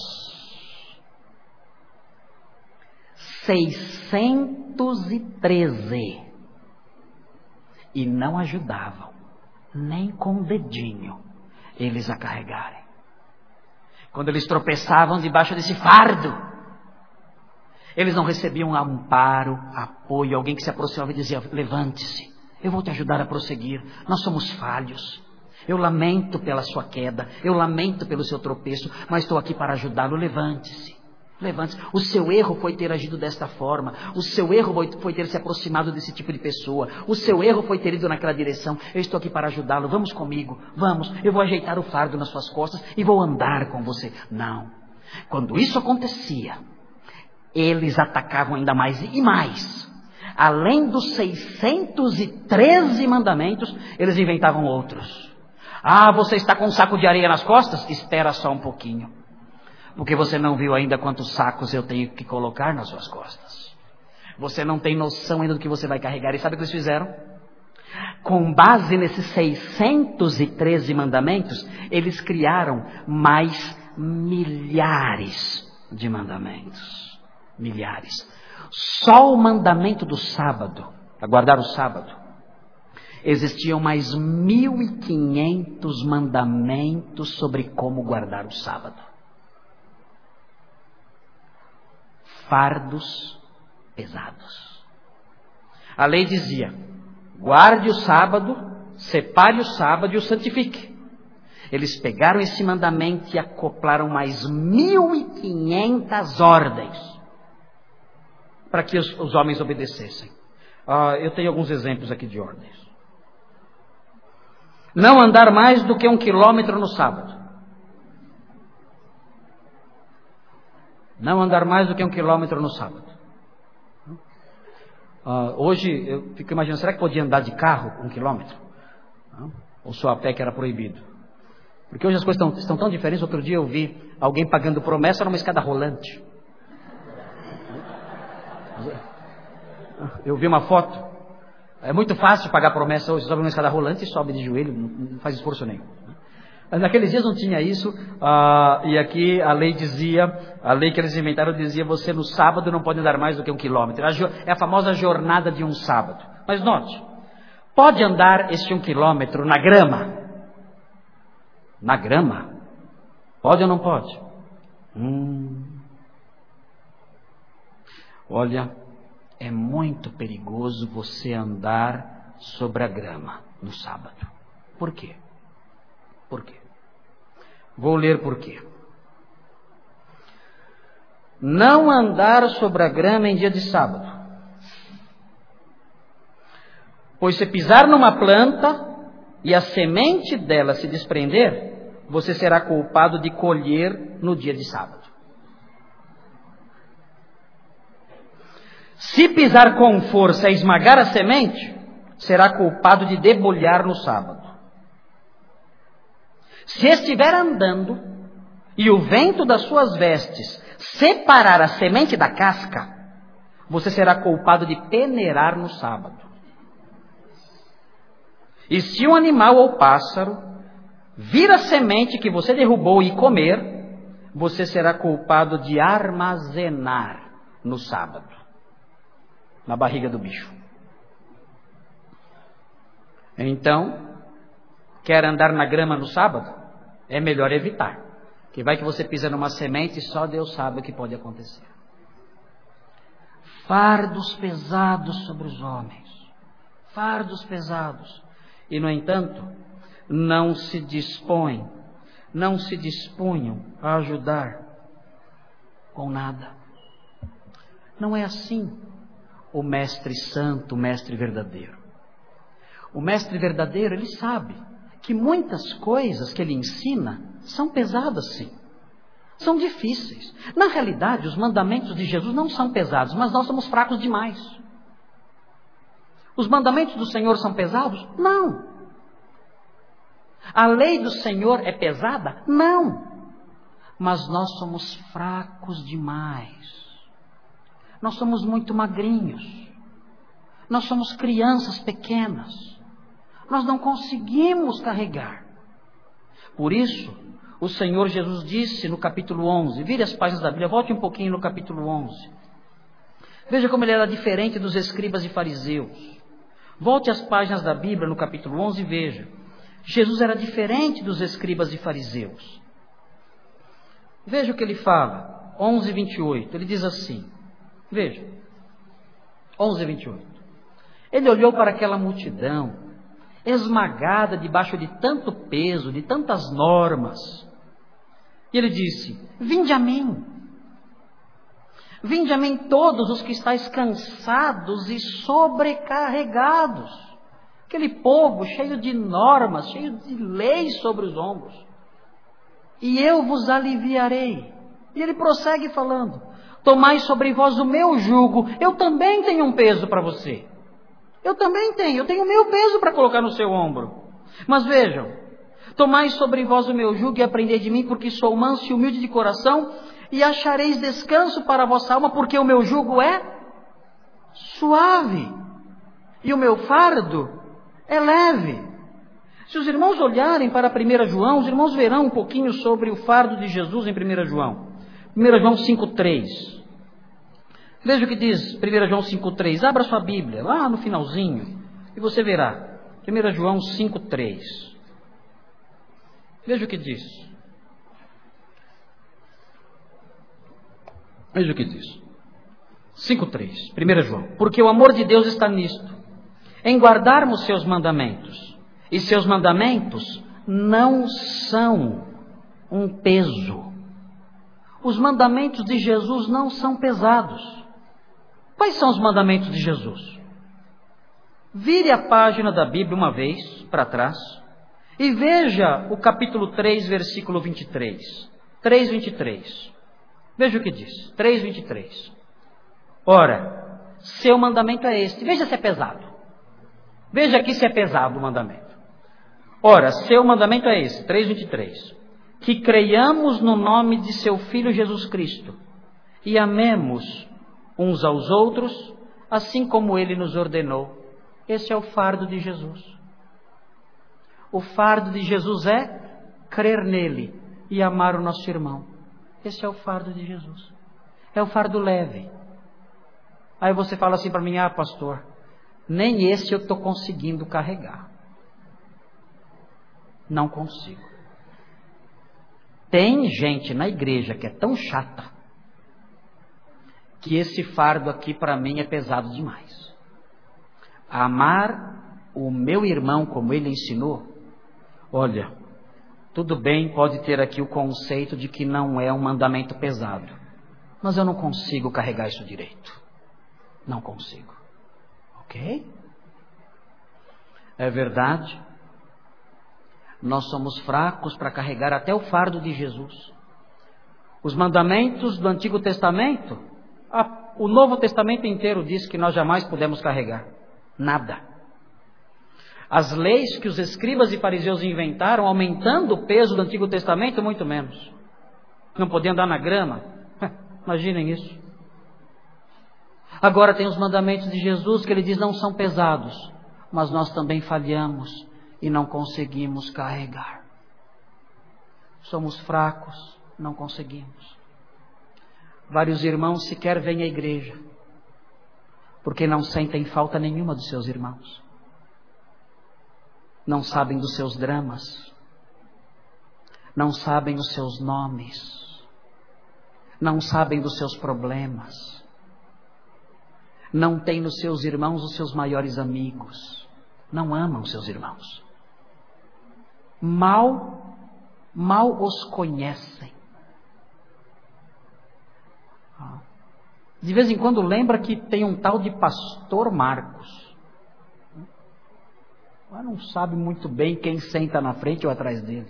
613. E não ajudavam, nem com o dedinho, eles a carregarem. Quando eles tropeçavam debaixo desse fardo, eles não recebiam amparo, apoio, alguém que se aproximava e dizia: levante-se, eu vou te ajudar a prosseguir, nós somos falhos. Eu lamento pela sua queda, eu lamento pelo seu tropeço, mas estou aqui para ajudá-lo, levante-se. Levante-se. O seu erro foi ter agido desta forma, o seu erro foi ter se aproximado desse tipo de pessoa, o seu erro foi ter ido naquela direção, eu estou aqui para ajudá-lo, vamos comigo, vamos, eu vou ajeitar o fardo nas suas costas e vou andar com você. Não, quando isso acontecia, eles atacavam ainda mais e mais. Além dos 613 mandamentos, eles inventavam outros. Você está com um saco de areia nas costas? Espera só um pouquinho. Porque você não viu ainda quantos sacos eu tenho que colocar nas suas costas. Você não tem noção ainda do que você vai carregar. E sabe o que eles fizeram? Com base nesses 613 mandamentos, eles criaram mais milhares de mandamentos. Milhares. Só o mandamento do sábado, a guardar o sábado, existiam mais 1.500 mandamentos sobre como guardar o sábado. Fardos pesados. A lei dizia: guarde o sábado, separe o sábado e o santifique. Eles pegaram esse mandamento e acoplaram mais 1.500 ordens para que os homens obedecessem. Eu tenho alguns exemplos aqui de ordens. Não andar mais do que 1 quilômetro no sábado. Não andar mais do que 1 quilômetro no sábado. Hoje eu fico imaginando, será que podia andar de carro 1 quilômetro? Ou só a pé que era proibido? Porque hoje as coisas estão tão diferentes. Outro dia eu vi alguém pagando promessa numa escada rolante. Eu vi uma foto. É muito fácil pagar promessa hoje. Você sobe numa escada rolante e sobe de joelho, não faz esforço nenhum. Naqueles dias não tinha isso, e aqui a lei que eles inventaram dizia: você no sábado não pode andar mais do que 1 quilômetro. É a famosa jornada de um sábado. Mas note, pode andar este 1 quilômetro na grama? Na grama? Pode ou não pode? Olha, é muito perigoso você andar sobre a grama no sábado. Por quê? Por quê? Vou ler por quê. Não andar sobre a grama em dia de sábado. Pois se pisar numa planta e a semente dela se desprender, você será culpado de colher no dia de sábado. Se pisar com força e esmagar a semente, será culpado de debulhar no sábado. Se estiver andando e o vento das suas vestes separar a semente da casca, você será culpado de peneirar no sábado. E se um animal ou pássaro vir a semente que você derrubou e comer, você será culpado de armazenar no sábado, na barriga do bicho. Então, quer andar na grama no sábado? É melhor evitar. Que vai que você pisa numa semente e só Deus sabe o que pode acontecer. Fardos pesados sobre os homens. Fardos pesados. E no entanto, não se dispunham a ajudar com nada. Não é assim o mestre santo, o mestre verdadeiro. O mestre verdadeiro, ele sabe que muitas coisas que ele ensina são pesadas, sim. São difíceis. Na realidade, os mandamentos de Jesus não são pesados, mas nós somos fracos demais. Os mandamentos do Senhor são pesados? Não. A lei do Senhor é pesada? Não. Mas nós somos fracos demais. Nós somos muito magrinhos. Nós somos crianças pequenas. Nós não conseguimos carregar. Por isso, o Senhor Jesus disse no capítulo 11, vire as páginas da Bíblia, volte um pouquinho no capítulo 11. Veja como ele era diferente dos escribas e fariseus. Volte as páginas da Bíblia no capítulo 11 e veja. Jesus era diferente dos escribas e fariseus. Veja o que ele fala, 11:28, ele diz assim, veja, 11:28. Ele olhou para aquela multidão, esmagada debaixo de tanto peso, de tantas normas. E ele disse: vinde a mim todos os que estáis cansados e sobrecarregados. Aquele povo cheio de normas, cheio de leis sobre os ombros. E eu vos aliviarei. E ele prossegue falando: tomai sobre vós o meu jugo. Eu também tenho um peso para você. Eu tenho o meu peso para colocar no seu ombro. Mas vejam, Tomai sobre vós o meu jugo e aprendei de mim, porque sou manso e humilde de coração, e achareis descanso para a vossa alma, porque o meu jugo é suave e o meu fardo é leve. Se os irmãos olharem para 1 João, os irmãos verão um pouquinho sobre o fardo de Jesus em 1 João. 1 João 5,3. Veja o que diz 1 João 5,3. Abra sua Bíblia, lá no finalzinho, e você verá. 1 João 5,3. Veja o que diz. Veja o que diz. 5,3. 1 João. Porque o amor de Deus está nisto, em guardarmos seus mandamentos. E seus mandamentos não são um peso. Os mandamentos de Jesus não são pesados. Quais são os mandamentos de Jesus? Vire a página da Bíblia uma vez para trás e veja o capítulo 3, versículo 23. 3:23. Veja o que diz. 3:23. Ora, seu mandamento é este. Veja se é pesado. Veja aqui se é pesado o mandamento. Ora, seu mandamento é esse, 3:23, que creiamos no nome de seu Filho Jesus Cristo e amemos uns aos outros, assim como Ele nos ordenou. Esse é o fardo de Jesus. O fardo de Jesus é crer nele e amar o nosso irmão. Esse é o fardo de Jesus. É o fardo leve. Aí você fala assim para mim, pastor, nem esse eu estou conseguindo carregar. Não consigo. Tem gente na igreja que é tão chata que esse fardo aqui para mim é pesado demais. Amar o meu irmão como ele ensinou, olha, tudo bem, pode ter aqui o conceito de que não é um mandamento pesado, mas eu não consigo carregar isso direito. Não consigo. Ok? É verdade. Nós somos fracos para carregar até o fardo de Jesus. Os mandamentos do Antigo Testamento, o Novo Testamento inteiro diz que nós jamais podemos carregar. Nada. As leis que os escribas e fariseus inventaram, aumentando o peso do Antigo Testamento, muito menos. Não podia andar na grama. Imaginem isso. Agora tem os mandamentos de Jesus que ele diz não são pesados, mas nós também falhamos e não conseguimos carregar. Somos fracos, não conseguimos. Vários irmãos sequer vêm à igreja, porque não sentem falta nenhuma dos seus irmãos. Não sabem dos seus dramas. Não sabem os seus nomes. Não sabem dos seus problemas. Não têm nos seus irmãos os seus maiores amigos. Não amam seus irmãos. Mal os conhecem. De vez em quando lembra que tem um tal de pastor Marcos. Mas não sabe muito bem quem senta na frente ou atrás dele.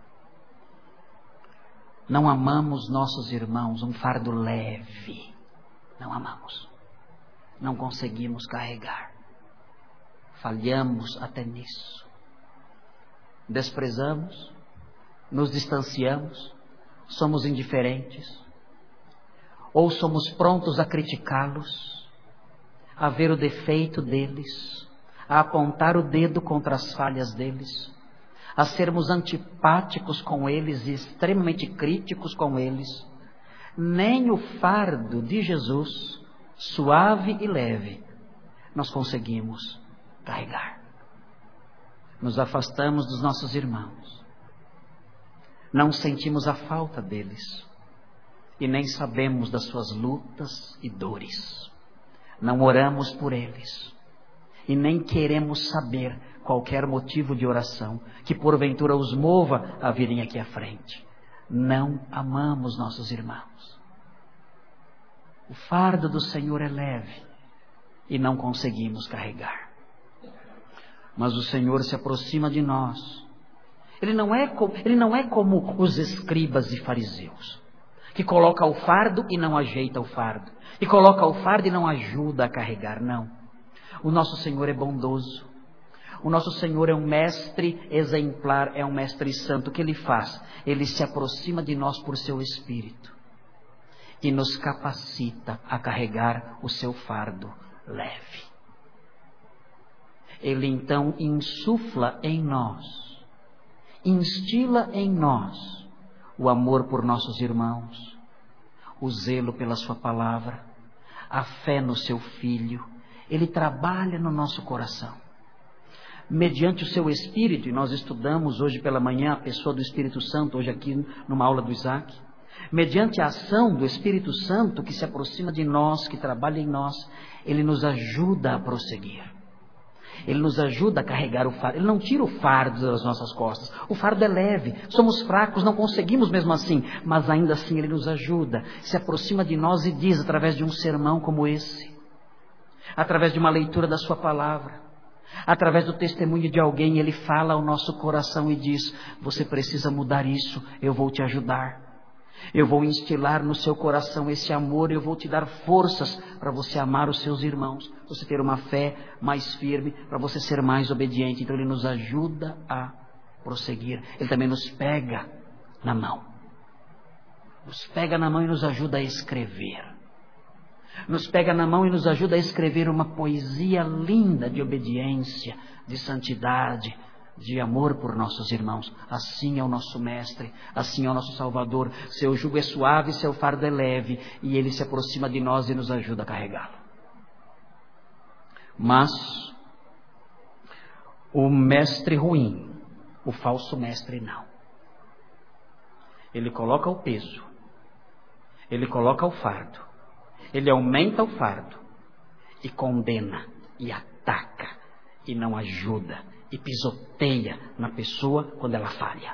Não amamos nossos irmãos, um fardo leve. Não amamos. Não conseguimos carregar. Falhamos até nisso. Desprezamos, nos distanciamos, somos indiferentes, ou somos prontos a criticá-los, a ver o defeito deles, a apontar o dedo contra as falhas deles, a sermos antipáticos com eles e extremamente críticos com eles. Nem o fardo de Jesus, suave e leve, nós conseguimos carregar. Nos afastamos dos nossos irmãos. Não sentimos a falta deles. E nem sabemos das suas lutas e dores. Não oramos por eles. E nem queremos saber qualquer motivo de oração que porventura os mova a virem aqui à frente. Não amamos nossos irmãos. O fardo do Senhor é leve e não conseguimos carregar. Mas o Senhor se aproxima de nós. Ele não é como os escribas e fariseus, que coloca o fardo e não ajeita o fardo, e coloca o fardo e não ajuda a carregar. Não. O nosso Senhor é bondoso. O nosso Senhor é um mestre exemplar, é um mestre santo. O que Ele faz? Ele se aproxima de nós por seu Espírito e nos capacita a carregar o seu fardo leve. Ele então insufla em nós, instila em nós o amor por nossos irmãos, o zelo pela sua palavra, a fé no seu Filho. Ele trabalha no nosso coração. Mediante o seu Espírito, e nós estudamos hoje pela manhã a pessoa do Espírito Santo, hoje aqui numa aula do Isaac. Mediante a ação do Espírito Santo que se aproxima de nós, que trabalha em nós, Ele nos ajuda a prosseguir. Ele nos ajuda a carregar o fardo. Ele não tira o fardo das nossas costas. O fardo é leve. Somos fracos, não conseguimos mesmo assim. Mas ainda assim Ele nos ajuda. Se aproxima de nós e diz, através de um sermão como esse, através de uma leitura da sua palavra, através do testemunho de alguém, Ele fala ao nosso coração e diz: você precisa mudar isso, eu vou te ajudar. Eu vou instilar no seu coração esse amor, eu vou te dar forças para você amar os seus irmãos, para você ter uma fé mais firme, para você ser mais obediente. Então Ele nos ajuda a prosseguir. Ele também nos pega na mão. Nos pega na mão e nos ajuda a escrever. Nos pega na mão e nos ajuda a escrever uma poesia linda de obediência, de santidade, de amor por nossos irmãos. Assim é o nosso Mestre, assim é o nosso Salvador. Seu jugo é suave, seu fardo é leve, e Ele se aproxima de nós e nos ajuda a carregá-lo. Mas o mestre ruim, o falso mestre, não. Ele coloca o peso, ele coloca o fardo, ele aumenta o fardo e condena e ataca e não ajuda e pisoteia na pessoa quando ela falha.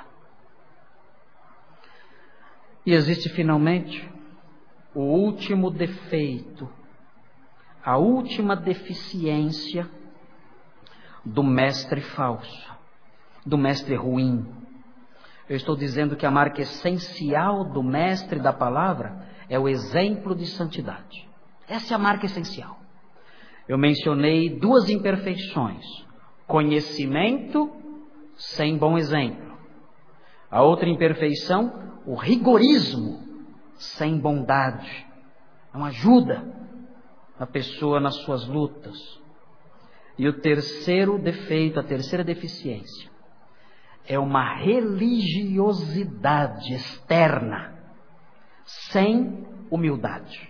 E existe finalmente o último defeito, a última deficiência do mestre falso, do mestre ruim. Eu estou dizendo que a marca essencial do mestre da palavra é o exemplo de santidade. Essa é a marca essencial. Eu mencionei duas imperfeições: conhecimento sem bom exemplo. A outra imperfeição, o rigorismo sem bondade. Não ajuda a pessoa nas suas lutas. E o terceiro defeito, a terceira deficiência, é uma religiosidade externa, sem humildade.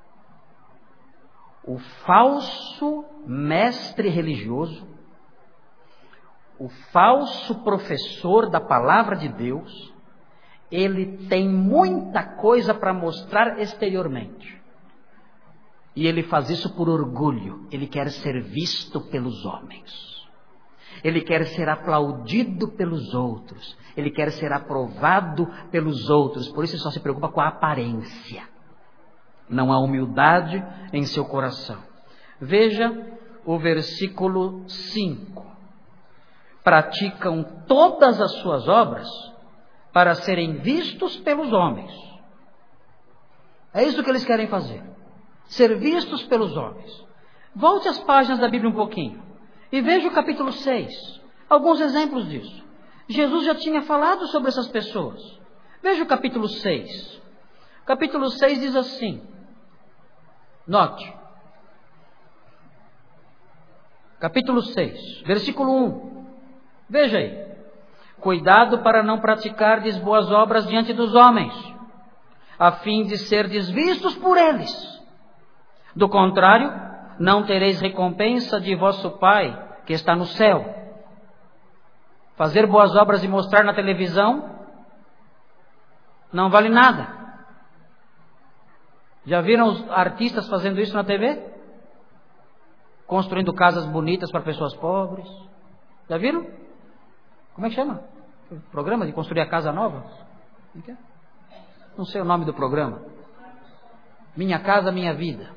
O falso mestre religioso, o falso professor da palavra de Deus, ele tem muita coisa para mostrar exteriormente. E ele faz isso por orgulho. Ele quer ser visto pelos homens. Ele quer ser aplaudido pelos outros. Ele quer ser aprovado pelos outros. Por isso ele só se preocupa com a aparência. Não há humildade em seu coração. Veja o versículo 5. Praticam todas as suas obras para serem vistos pelos homens. É isso que eles querem fazer. Ser vistos pelos homens. Volte às páginas da Bíblia um pouquinho e veja o capítulo 6. Alguns exemplos disso. Jesus já tinha falado sobre essas pessoas. Veja o capítulo 6. O capítulo 6 diz assim. Note. Capítulo 6, versículo 1. Veja aí. Cuidado para não praticardes boas obras diante dos homens, a fim de serdes vistos por eles. Do contrário, não tereis recompensa de vosso Pai que está no céu. Fazer boas obras e mostrar na televisão não vale nada. Já viram os artistas fazendo isso na TV? Construindo casas bonitas para pessoas pobres. Já viram? Como é que chama? Programa de construir a casa nova? Não sei o nome do programa. Minha Casa Minha Vida.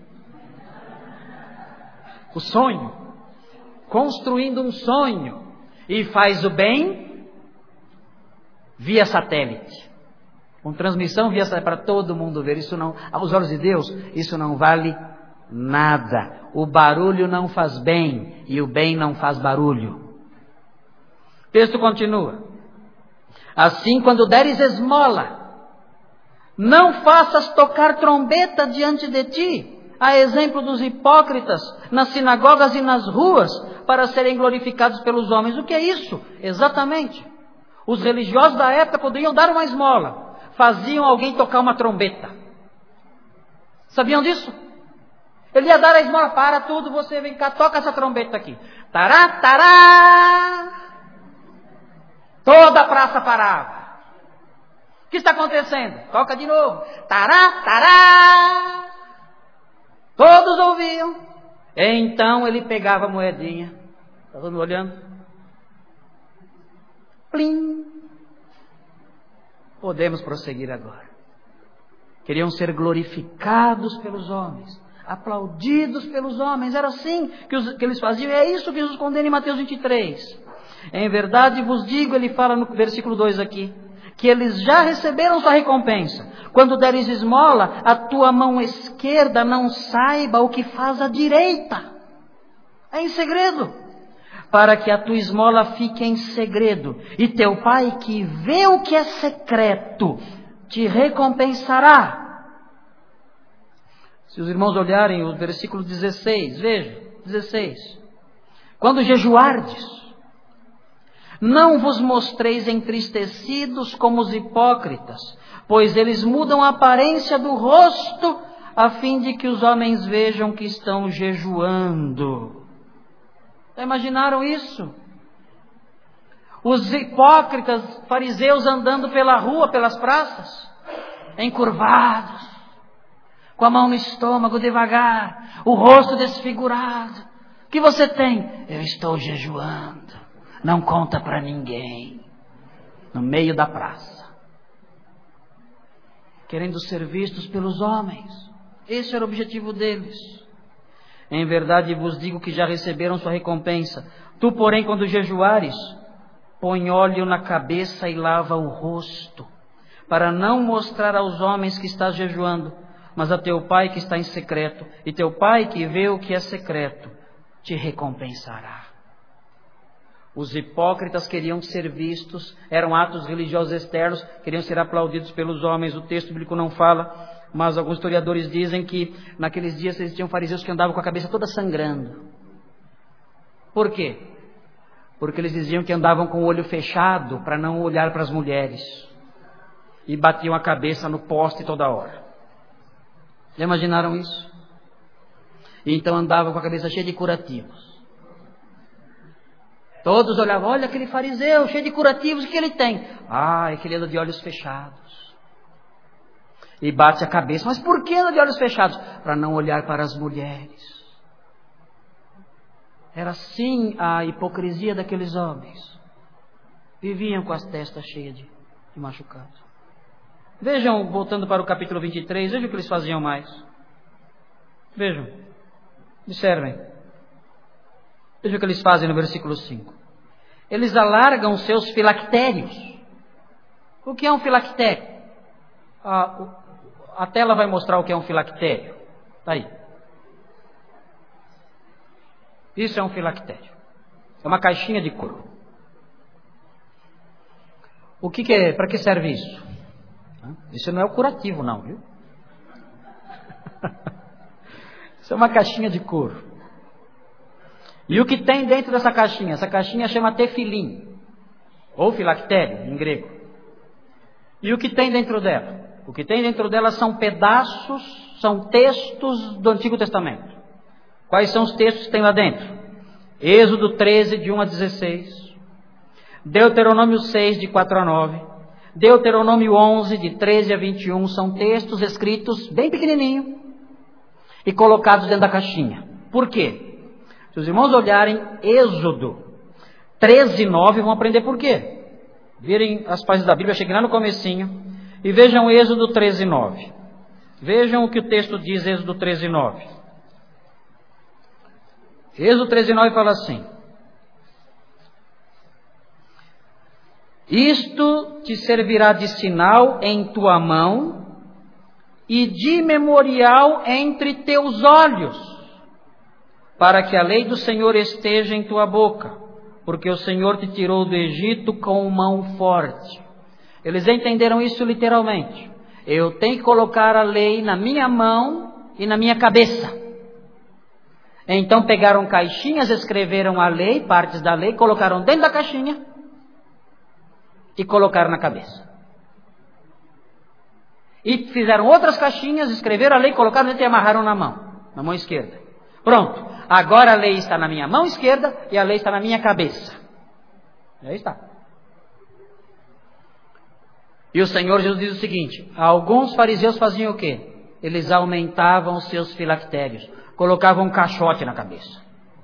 O sonho. Construindo um sonho. E faz o bem via satélite. Com transmissão via satélite para todo mundo ver. Isso não, aos olhos de Deus, isso não vale nada. O barulho não faz bem e o bem não faz barulho. texto continua. Assim, quando deres esmola, não faças tocar trombeta diante de ti, a exemplo dos hipócritas, nas sinagogas e nas ruas, para serem glorificados pelos homens. O que é isso? Exatamente. Os religiosos da época poderiam dar uma esmola, faziam alguém tocar uma trombeta. Sabiam disso? Ele ia dar a esmola, para tudo, você vem cá, toca essa trombeta aqui. Tará, tará! Toda a praça parava. O que está acontecendo? Toca de novo. Tará, tará! Todos ouviam. Então ele pegava a moedinha. Está todo mundo olhando? Plim! Podemos prosseguir agora. Queriam ser glorificados pelos homens, aplaudidos pelos homens. Era assim que eles faziam. É isso que Jesus condena em Mateus 23. Em verdade vos digo, ele fala no versículo 2 aqui, que eles já receberam sua recompensa. Quando deres esmola, a tua mão esquerda não saiba o que faz a direita. É em segredo. Para que a tua esmola fique em segredo. E teu pai que vê o que é secreto, te recompensará. Se os irmãos olharem o versículo 16, veja, 16. Quando jejuardes, não vos mostreis entristecidos como os hipócritas, pois eles mudam a aparência do rosto, a fim de que os homens vejam que estão jejuando. Já imaginaram isso? Os hipócritas, fariseus andando pela rua, pelas praças, encurvados, com a mão no estômago devagar, o rosto desfigurado. O que você tem? Eu estou jejuando. Não conta para ninguém. No meio da praça. Querendo ser vistos pelos homens. Esse era o objetivo deles. Em verdade vos digo que já receberam sua recompensa. Tu, porém, quando jejuares, põe óleo na cabeça e lava o rosto, para não mostrar aos homens que estás jejuando, mas a teu pai que está em secreto. E teu pai que vê o que é secreto, te recompensará. Os hipócritas queriam ser vistos, eram atos religiosos externos, queriam ser aplaudidos pelos homens. O texto bíblico não fala, mas alguns historiadores dizem que naqueles dias existiam fariseus que andavam com a cabeça toda sangrando. Por quê? Porque eles diziam que andavam com o olho fechado para não olhar para as mulheres. E batiam a cabeça no poste toda hora. Já imaginaram isso? E então andavam com a cabeça cheia de curativos. Todos olhavam, olha aquele fariseu cheio de curativos, o que ele tem? Ah, é que ele anda de olhos fechados. E bate a cabeça, mas por que anda de olhos fechados? Para não olhar para as mulheres. Era assim a hipocrisia daqueles homens. Viviam com as testas cheias de machucados. Vejam, voltando para o capítulo 23, vejam o que eles faziam mais. Vejam, observem. Veja o que eles fazem no versículo 5. Eles alargam seus filactérios. O que é um filactério? A tela vai mostrar o que é um filactério. Está aí. Isso é um filactério. É uma caixinha de couro. O que é? Para que serve isso? Isso não é o curativo, não, viu? Isso é uma caixinha de couro. E o que tem dentro dessa caixinha? Essa caixinha chama tefilim, ou filactério, em grego. E o que tem dentro dela? O que tem dentro dela são pedaços, são textos do Antigo Testamento. Quais são os textos que tem lá dentro? Êxodo 13, de 1 a 16. Deuteronômio 6, de 4 a 9. Deuteronômio 11, de 13 a 21. São textos escritos bem pequenininho e colocados dentro da caixinha. Por quê? Se os irmãos olharem Êxodo 13, 9, vão aprender por quê. Virem as páginas da Bíblia, cheguem lá no comecinho e vejam Êxodo 13, 9. Vejam o que o texto diz, Êxodo 13, 9. Êxodo 13, 9 fala assim: isto te servirá de sinal em tua mão e de memorial entre teus olhos, para que a lei do Senhor esteja em tua boca, porque o Senhor te tirou do Egito com mão forte. Eles entenderam isso literalmente. Eu tenho que colocar a lei na minha mão e na minha cabeça. Então pegaram caixinhas, escreveram a lei, partes da lei, colocaram dentro da caixinha e colocaram na cabeça. E fizeram outras caixinhas, escreveram a lei, colocaram dentro e amarraram na mão esquerda. Pronto, agora a lei está na minha mão esquerda e a lei está na minha cabeça. Aí está. E o Senhor Jesus diz o seguinte: alguns fariseus faziam o quê? Eles aumentavam os seus filactérios, colocavam um caixote na cabeça.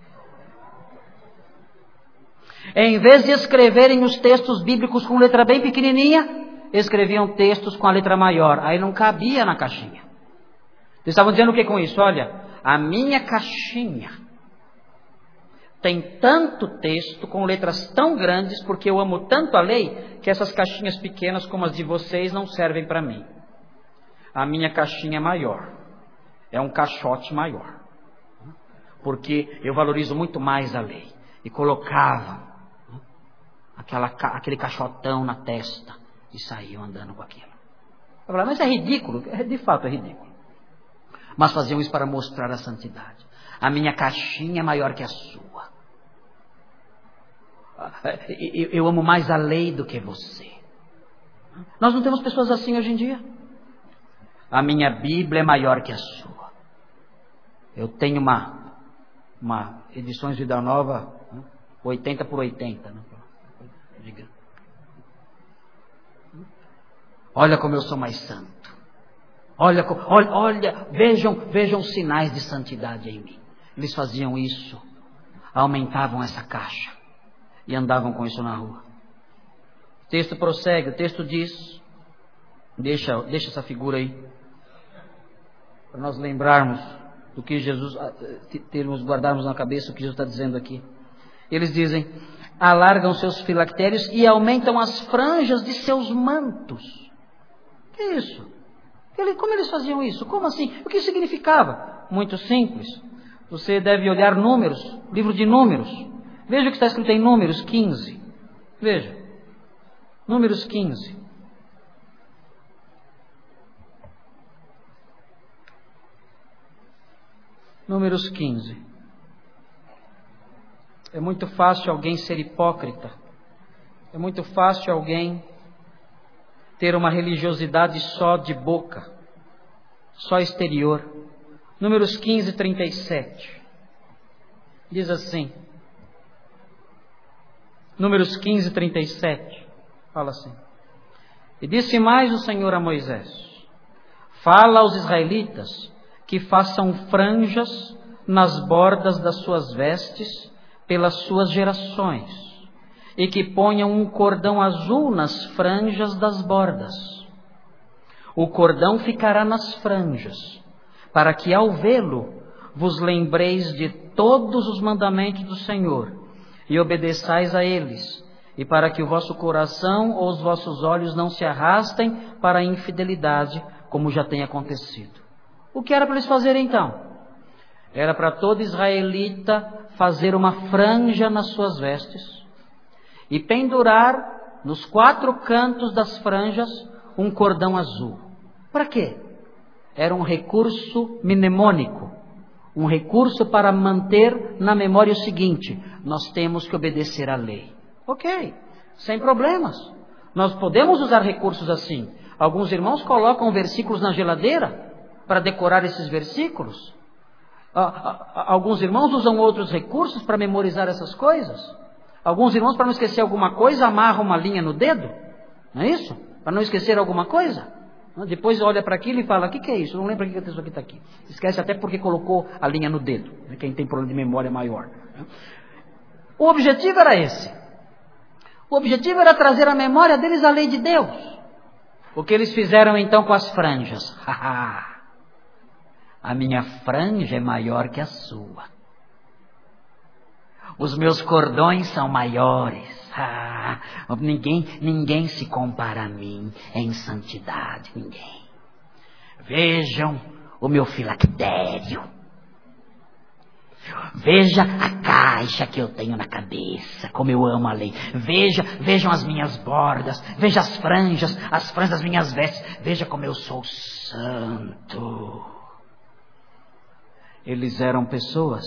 Em vez de escreverem os textos bíblicos com letra bem pequenininha, escreviam textos com a letra maior. Aí não cabia na caixinha. Eles estavam dizendo o que com isso? Olha, a minha caixinha tem tanto texto com letras tão grandes, porque eu amo tanto a lei, que essas caixinhas pequenas como as de vocês não servem para mim. A minha caixinha é maior. É um caixote maior. Porque eu valorizo muito mais a lei. E colocavam aquele caixotão na testa e saíam andando com aquilo. Eu falava, mas é ridículo. De fato é ridículo. Mas faziam isso para mostrar a santidade. A minha caixinha é maior que a sua. Eu amo mais a lei do que você. Nós não temos pessoas assim hoje em dia. A minha Bíblia é maior que a sua. Eu tenho uma Edições Vida Nova 80 por 80. Né? Olha como eu sou mais santo. Olha, vejam os sinais de santidade em mim. Eles faziam isso, aumentavam essa caixa e andavam com isso na rua. O texto prossegue, o texto diz, deixa essa figura aí, para nós lembrarmos do que Jesus, guardarmos na cabeça o que Jesus está dizendo aqui. Eles dizem, alargam seus filactérios e aumentam as franjas de seus mantos. O que é isso? Como eles faziam isso? Como assim? O que significava? Muito simples. Você deve olhar Números, livro de Números. Veja o que está escrito em Números 15. Veja. Números 15. Números 15. É muito fácil alguém ser hipócrita. É muito fácil alguém ter uma religiosidade só de boca, só exterior. Números 15, 37. Diz assim. Números 15, 37. Fala assim. E disse mais o Senhor a Moisés: fala aos israelitas que façam franjas nas bordas das suas vestes pelas suas gerações, e que ponham um cordão azul nas franjas das bordas. O cordão ficará nas franjas, para que ao vê-lo vos lembreis de todos os mandamentos do Senhor e obedeçais a eles, e para que o vosso coração ou os vossos olhos não se arrastem para a infidelidade, como já tem acontecido. O que era para eles fazerem então? Era para todo israelita fazer uma franja nas suas vestes e pendurar nos 4 cantos das franjas um cordão azul. Para quê? Era um recurso mnemônico, um recurso para manter na memória o seguinte: nós temos que obedecer à lei. Ok, sem problemas. Nós podemos usar recursos assim. Alguns irmãos colocam versículos na geladeira para decorar esses versículos. Alguns irmãos usam outros recursos para memorizar essas coisas. Alguns irmãos, para não esquecer alguma coisa, amarram uma linha no dedo. Não é isso? Para não esquecer alguma coisa. Depois olha para aquilo e fala: o que é isso? Eu não lembro para que isso aqui está aqui. Esquece até porque colocou a linha no dedo. Quem tem problema de memória maior. O objetivo era esse. O objetivo era trazer à memória deles a lei de Deus. O que eles fizeram então com as franjas? A minha franja é maior que a sua. Os meus cordões são maiores. Ninguém se compara a mim em santidade. Ninguém. Vejam o meu filactério. Veja a caixa que eu tenho na cabeça, como eu amo a lei. Vejam as minhas bordas, veja as franjas das minhas vestes. Veja como eu sou santo. Eles eram pessoas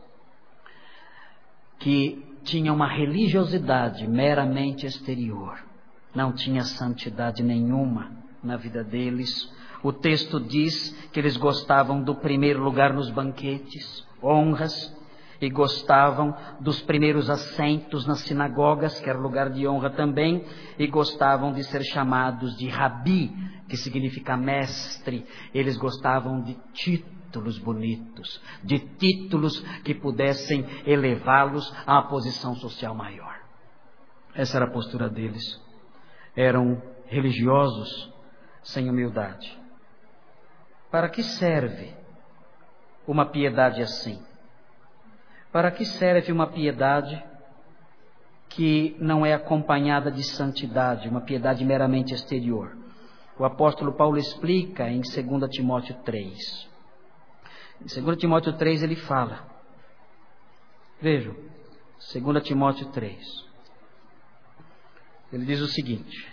que tinham uma religiosidade meramente exterior. Não tinha santidade nenhuma na vida deles. O texto diz que eles gostavam do primeiro lugar nos banquetes, honras, e gostavam dos primeiros assentos nas sinagogas, que era lugar de honra também, e gostavam de ser chamados de rabi, que significa mestre. Eles gostavam de títulos bonitos, de títulos que pudessem elevá-los a uma posição social maior. Essa era a postura deles. Eram religiosos sem humildade. Para que serve uma piedade assim? Para que serve uma piedade que não é acompanhada de santidade, uma piedade meramente exterior? O apóstolo Paulo explica em 2 Timóteo 3. Em 2 Timóteo 3 ele fala, vejam, 2 Timóteo 3. Ele diz o seguinte: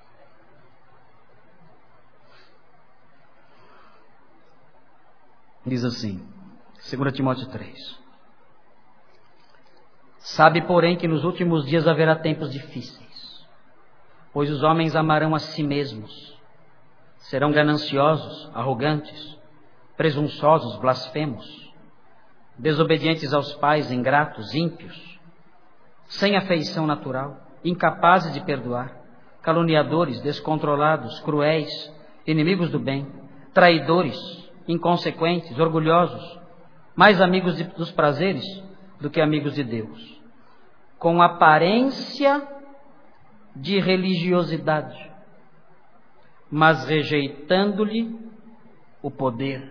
diz assim, 2 Timóteo 3. Sabe, porém, que nos últimos dias haverá tempos difíceis, pois os homens amarão a si mesmos, serão gananciosos, arrogantes, presunçosos, blasfemos, desobedientes aos pais, ingratos, ímpios, sem afeição natural, incapazes de perdoar, caluniadores, descontrolados, cruéis, inimigos do bem, traidores, inconsequentes, orgulhosos, mais amigos dos prazeres do que amigos de Deus, com aparência de religiosidade, mas rejeitando-lhe o poder.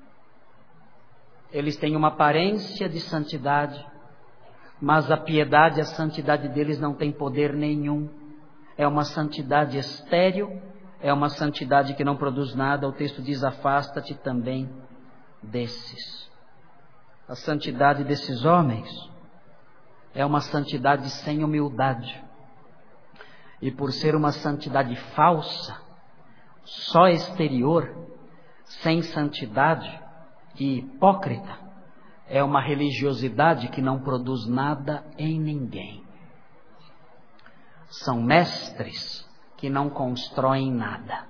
Eles têm uma aparência de santidade, mas a piedade, a santidade deles não tem poder nenhum. É uma santidade estéril, é uma santidade que não produz nada. O texto diz: afasta-te também desses. A santidade desses homens é uma santidade sem humildade. E por ser uma santidade falsa, só exterior, sem santidade e hipócrita, é uma religiosidade que não produz nada em ninguém. São mestres que não constroem nada.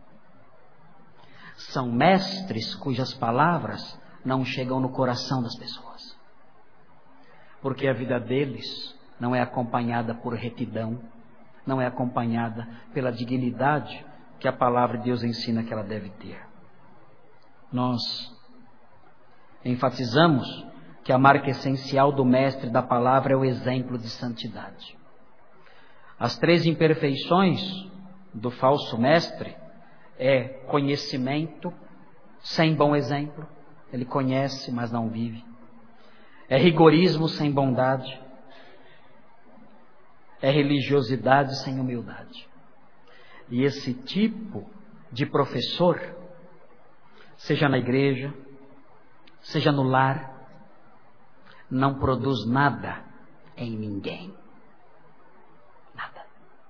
São mestres cujas palavras não chegam no coração das pessoas. Porque a vida deles não é acompanhada por retidão, não é acompanhada pela dignidade que a palavra de Deus ensina que ela deve ter. Nós enfatizamos que a marca essencial do mestre da palavra é o exemplo de santidade. As 3 imperfeições do falso mestre é conhecimento sem bom exemplo. Ele conhece, mas não vive. É rigorismo sem bondade. É religiosidade sem humildade. E esse tipo de professor, seja na igreja, seja no lar, não produz nada em ninguém. Nada.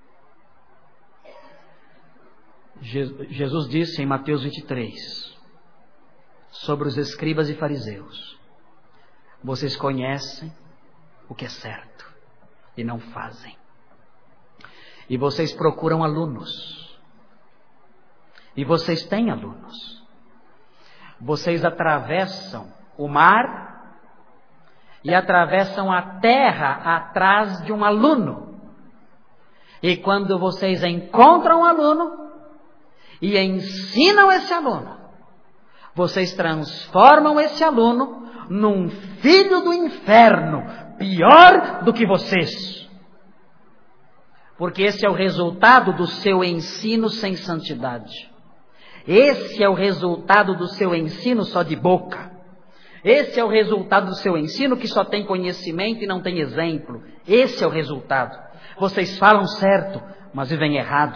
Jesus disse em Mateus 23, sobre os escribas e fariseus: vocês conhecem o que é certo e não fazem. E vocês procuram alunos. E vocês têm alunos. Vocês atravessam o mar e atravessam a terra atrás de um aluno. E quando vocês encontram um aluno e ensinam esse aluno, vocês transformam esse aluno num filho do inferno, pior do que vocês. Porque esse é o resultado do seu ensino sem santidade. Esse é o resultado do seu ensino só de boca. Esse é o resultado do seu ensino que só tem conhecimento e não tem exemplo. Esse é o resultado. Vocês falam certo, mas vivem errado.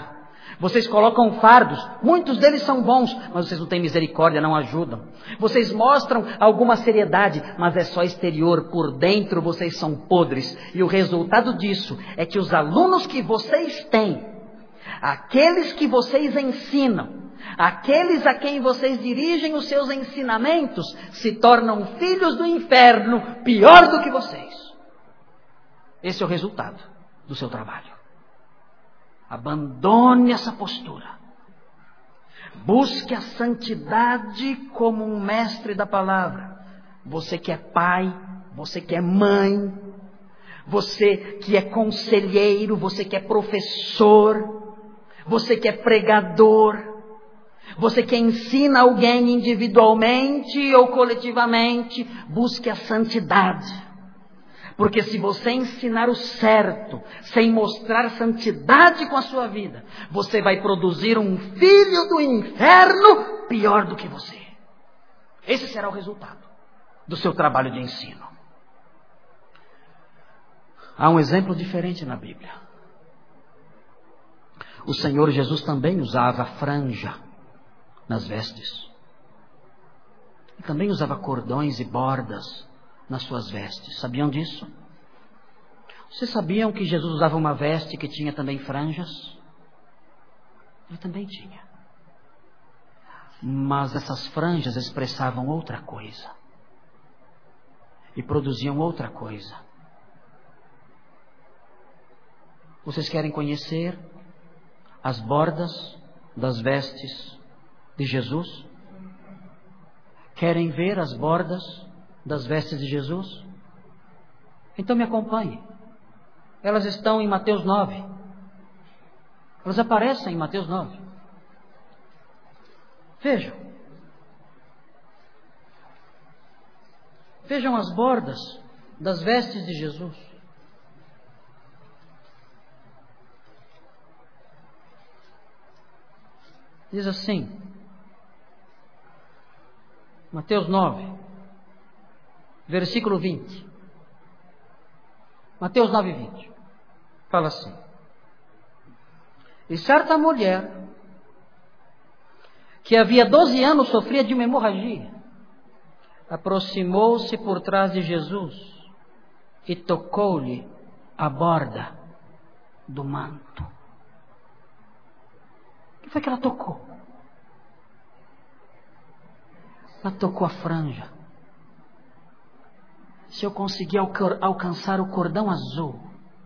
Vocês colocam fardos, muitos deles são bons, mas vocês não têm misericórdia, não ajudam. Vocês mostram alguma seriedade, mas é só exterior, por dentro vocês são podres. E o resultado disso é que os alunos que vocês têm, aqueles que vocês ensinam, aqueles a quem vocês dirigem os seus ensinamentos, se tornam filhos do inferno, pior do que vocês. Esse é o resultado do seu trabalho. Abandone essa postura. Busque a santidade como um mestre da palavra. Você que é pai, você que é mãe, você que é conselheiro, você que é professor, você que é pregador, você que ensina alguém individualmente ou coletivamente, busque a santidade. Porque se você ensinar o certo, sem mostrar santidade com a sua vida, você vai produzir um filho do inferno pior do que você. Esse será o resultado do seu trabalho de ensino. Há um exemplo diferente na Bíblia. O Senhor Jesus também usava franja nas vestes. E também usava cordões e bordas nas suas vestes. Sabiam disso? Vocês sabiam que Jesus usava uma veste que tinha também franjas? Ele também tinha. Mas essas franjas expressavam outra coisa. E produziam outra coisa. Vocês querem conhecer as bordas das vestes de Jesus? Querem ver as bordas das vestes de Jesus? Então me acompanhe. Elas estão em Mateus 9. Elas aparecem em Mateus 9. Vejam. Vejam as bordas das vestes de Jesus. Diz assim, Mateus 9, versículo 20. Mateus 9, 20. Fala assim. E certa mulher, que havia 12 anos sofria de uma hemorragia, aproximou-se por trás de Jesus e tocou-lhe a borda do manto. O que foi que ela tocou? Ela tocou a franja. Se eu conseguir alcançar o cordão azul,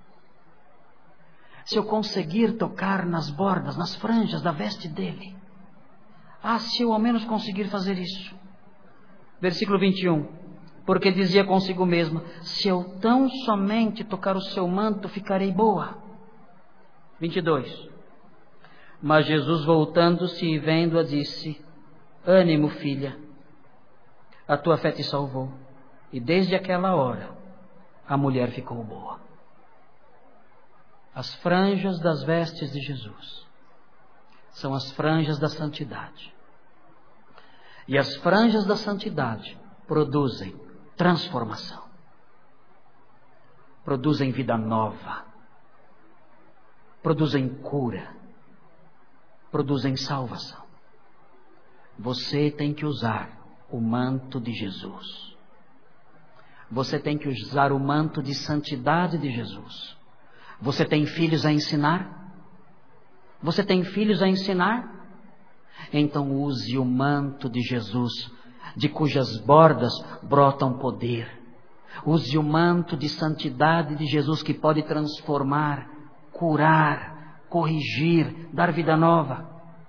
se eu conseguir tocar nas bordas, nas franjas da veste dele, se eu ao menos conseguir fazer isso. Versículo 21. Porque dizia consigo mesma, se eu tão somente tocar o seu manto, ficarei boa. 22. Mas Jesus, voltando-se e vendo-a, disse, ânimo, filha, a tua fé te salvou. E desde aquela hora, a mulher ficou boa. As franjas das vestes de Jesus são as franjas da santidade. E as franjas da santidade produzem transformação. Produzem vida nova. Produzem cura. Produzem salvação. Você tem que usar o manto de Jesus. Você tem que usar o manto de santidade de Jesus. Você tem filhos a ensinar? Você tem filhos a ensinar? Então use o manto de Jesus, de cujas bordas brotam poder. Use o manto de santidade de Jesus que pode transformar, curar, corrigir, dar vida nova.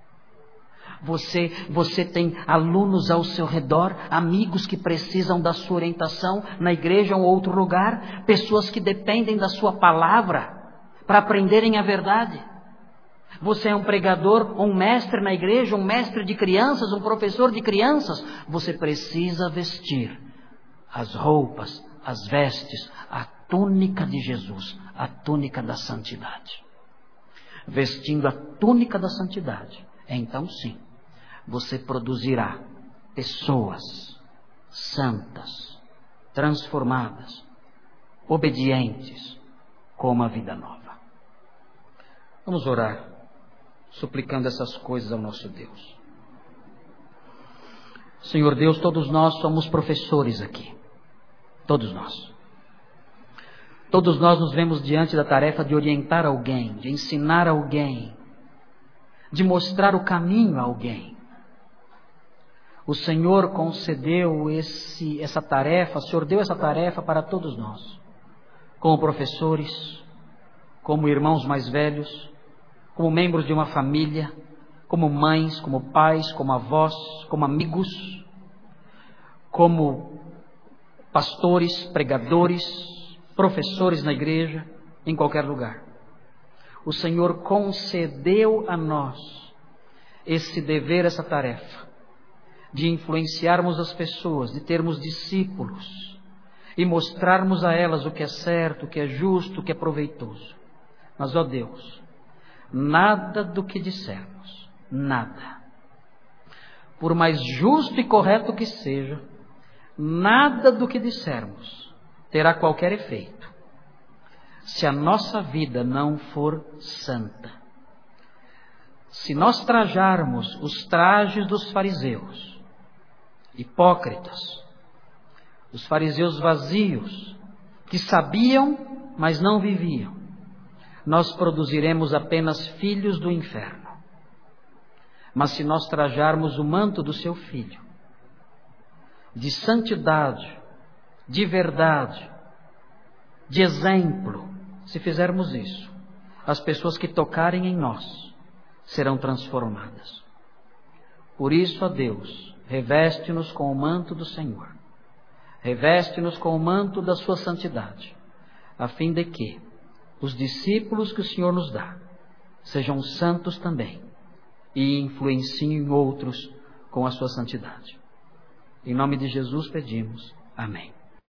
Você tem alunos ao seu redor, amigos que precisam da sua orientação na igreja ou outro lugar, pessoas que dependem da sua palavra para aprenderem a verdade. Você é um pregador, um mestre na igreja, um mestre de crianças, um professor de crianças. Você precisa vestir as roupas, as vestes, a túnica de Jesus, a túnica da santidade. Vestindo a túnica da santidade, então sim, você produzirá pessoas santas, transformadas, obedientes, com uma vida nova. Vamos orar suplicando essas coisas ao nosso Deus. Senhor Deus, todos nós somos professores aqui. Todos nós. Todos nós nos vemos diante da tarefa de orientar alguém, de ensinar alguém, de mostrar o caminho a alguém. O Senhor concedeu essa tarefa, o Senhor deu essa tarefa para todos nós, como professores, como irmãos mais velhos, como membros de uma família, como mães, como pais, como avós, como amigos, como pastores, pregadores, professores na igreja, em qualquer lugar. O Senhor concedeu a nós esse dever, essa tarefa, de influenciarmos as pessoas, de termos discípulos e mostrarmos a elas o que é certo, o que é justo, o que é proveitoso. Mas, ó Deus, nada do que dissermos, nada, por mais justo e correto que seja, nada do que dissermos terá qualquer efeito se a nossa vida não for santa. Se nós trajarmos os trajes dos fariseus, hipócritas, os fariseus vazios, que sabiam, mas não viviam, nós produziremos apenas filhos do inferno. Mas se nós trajarmos o manto do seu Filho, de santidade, de verdade, de exemplo, se fizermos isso, as pessoas que tocarem em nós serão transformadas. Por isso, ó Deus, reveste-nos com o manto do Senhor, reveste-nos com o manto da sua santidade, a fim de que os discípulos que o Senhor nos dá sejam santos também e influenciem outros com a sua santidade. Em nome de Jesus pedimos. Amém.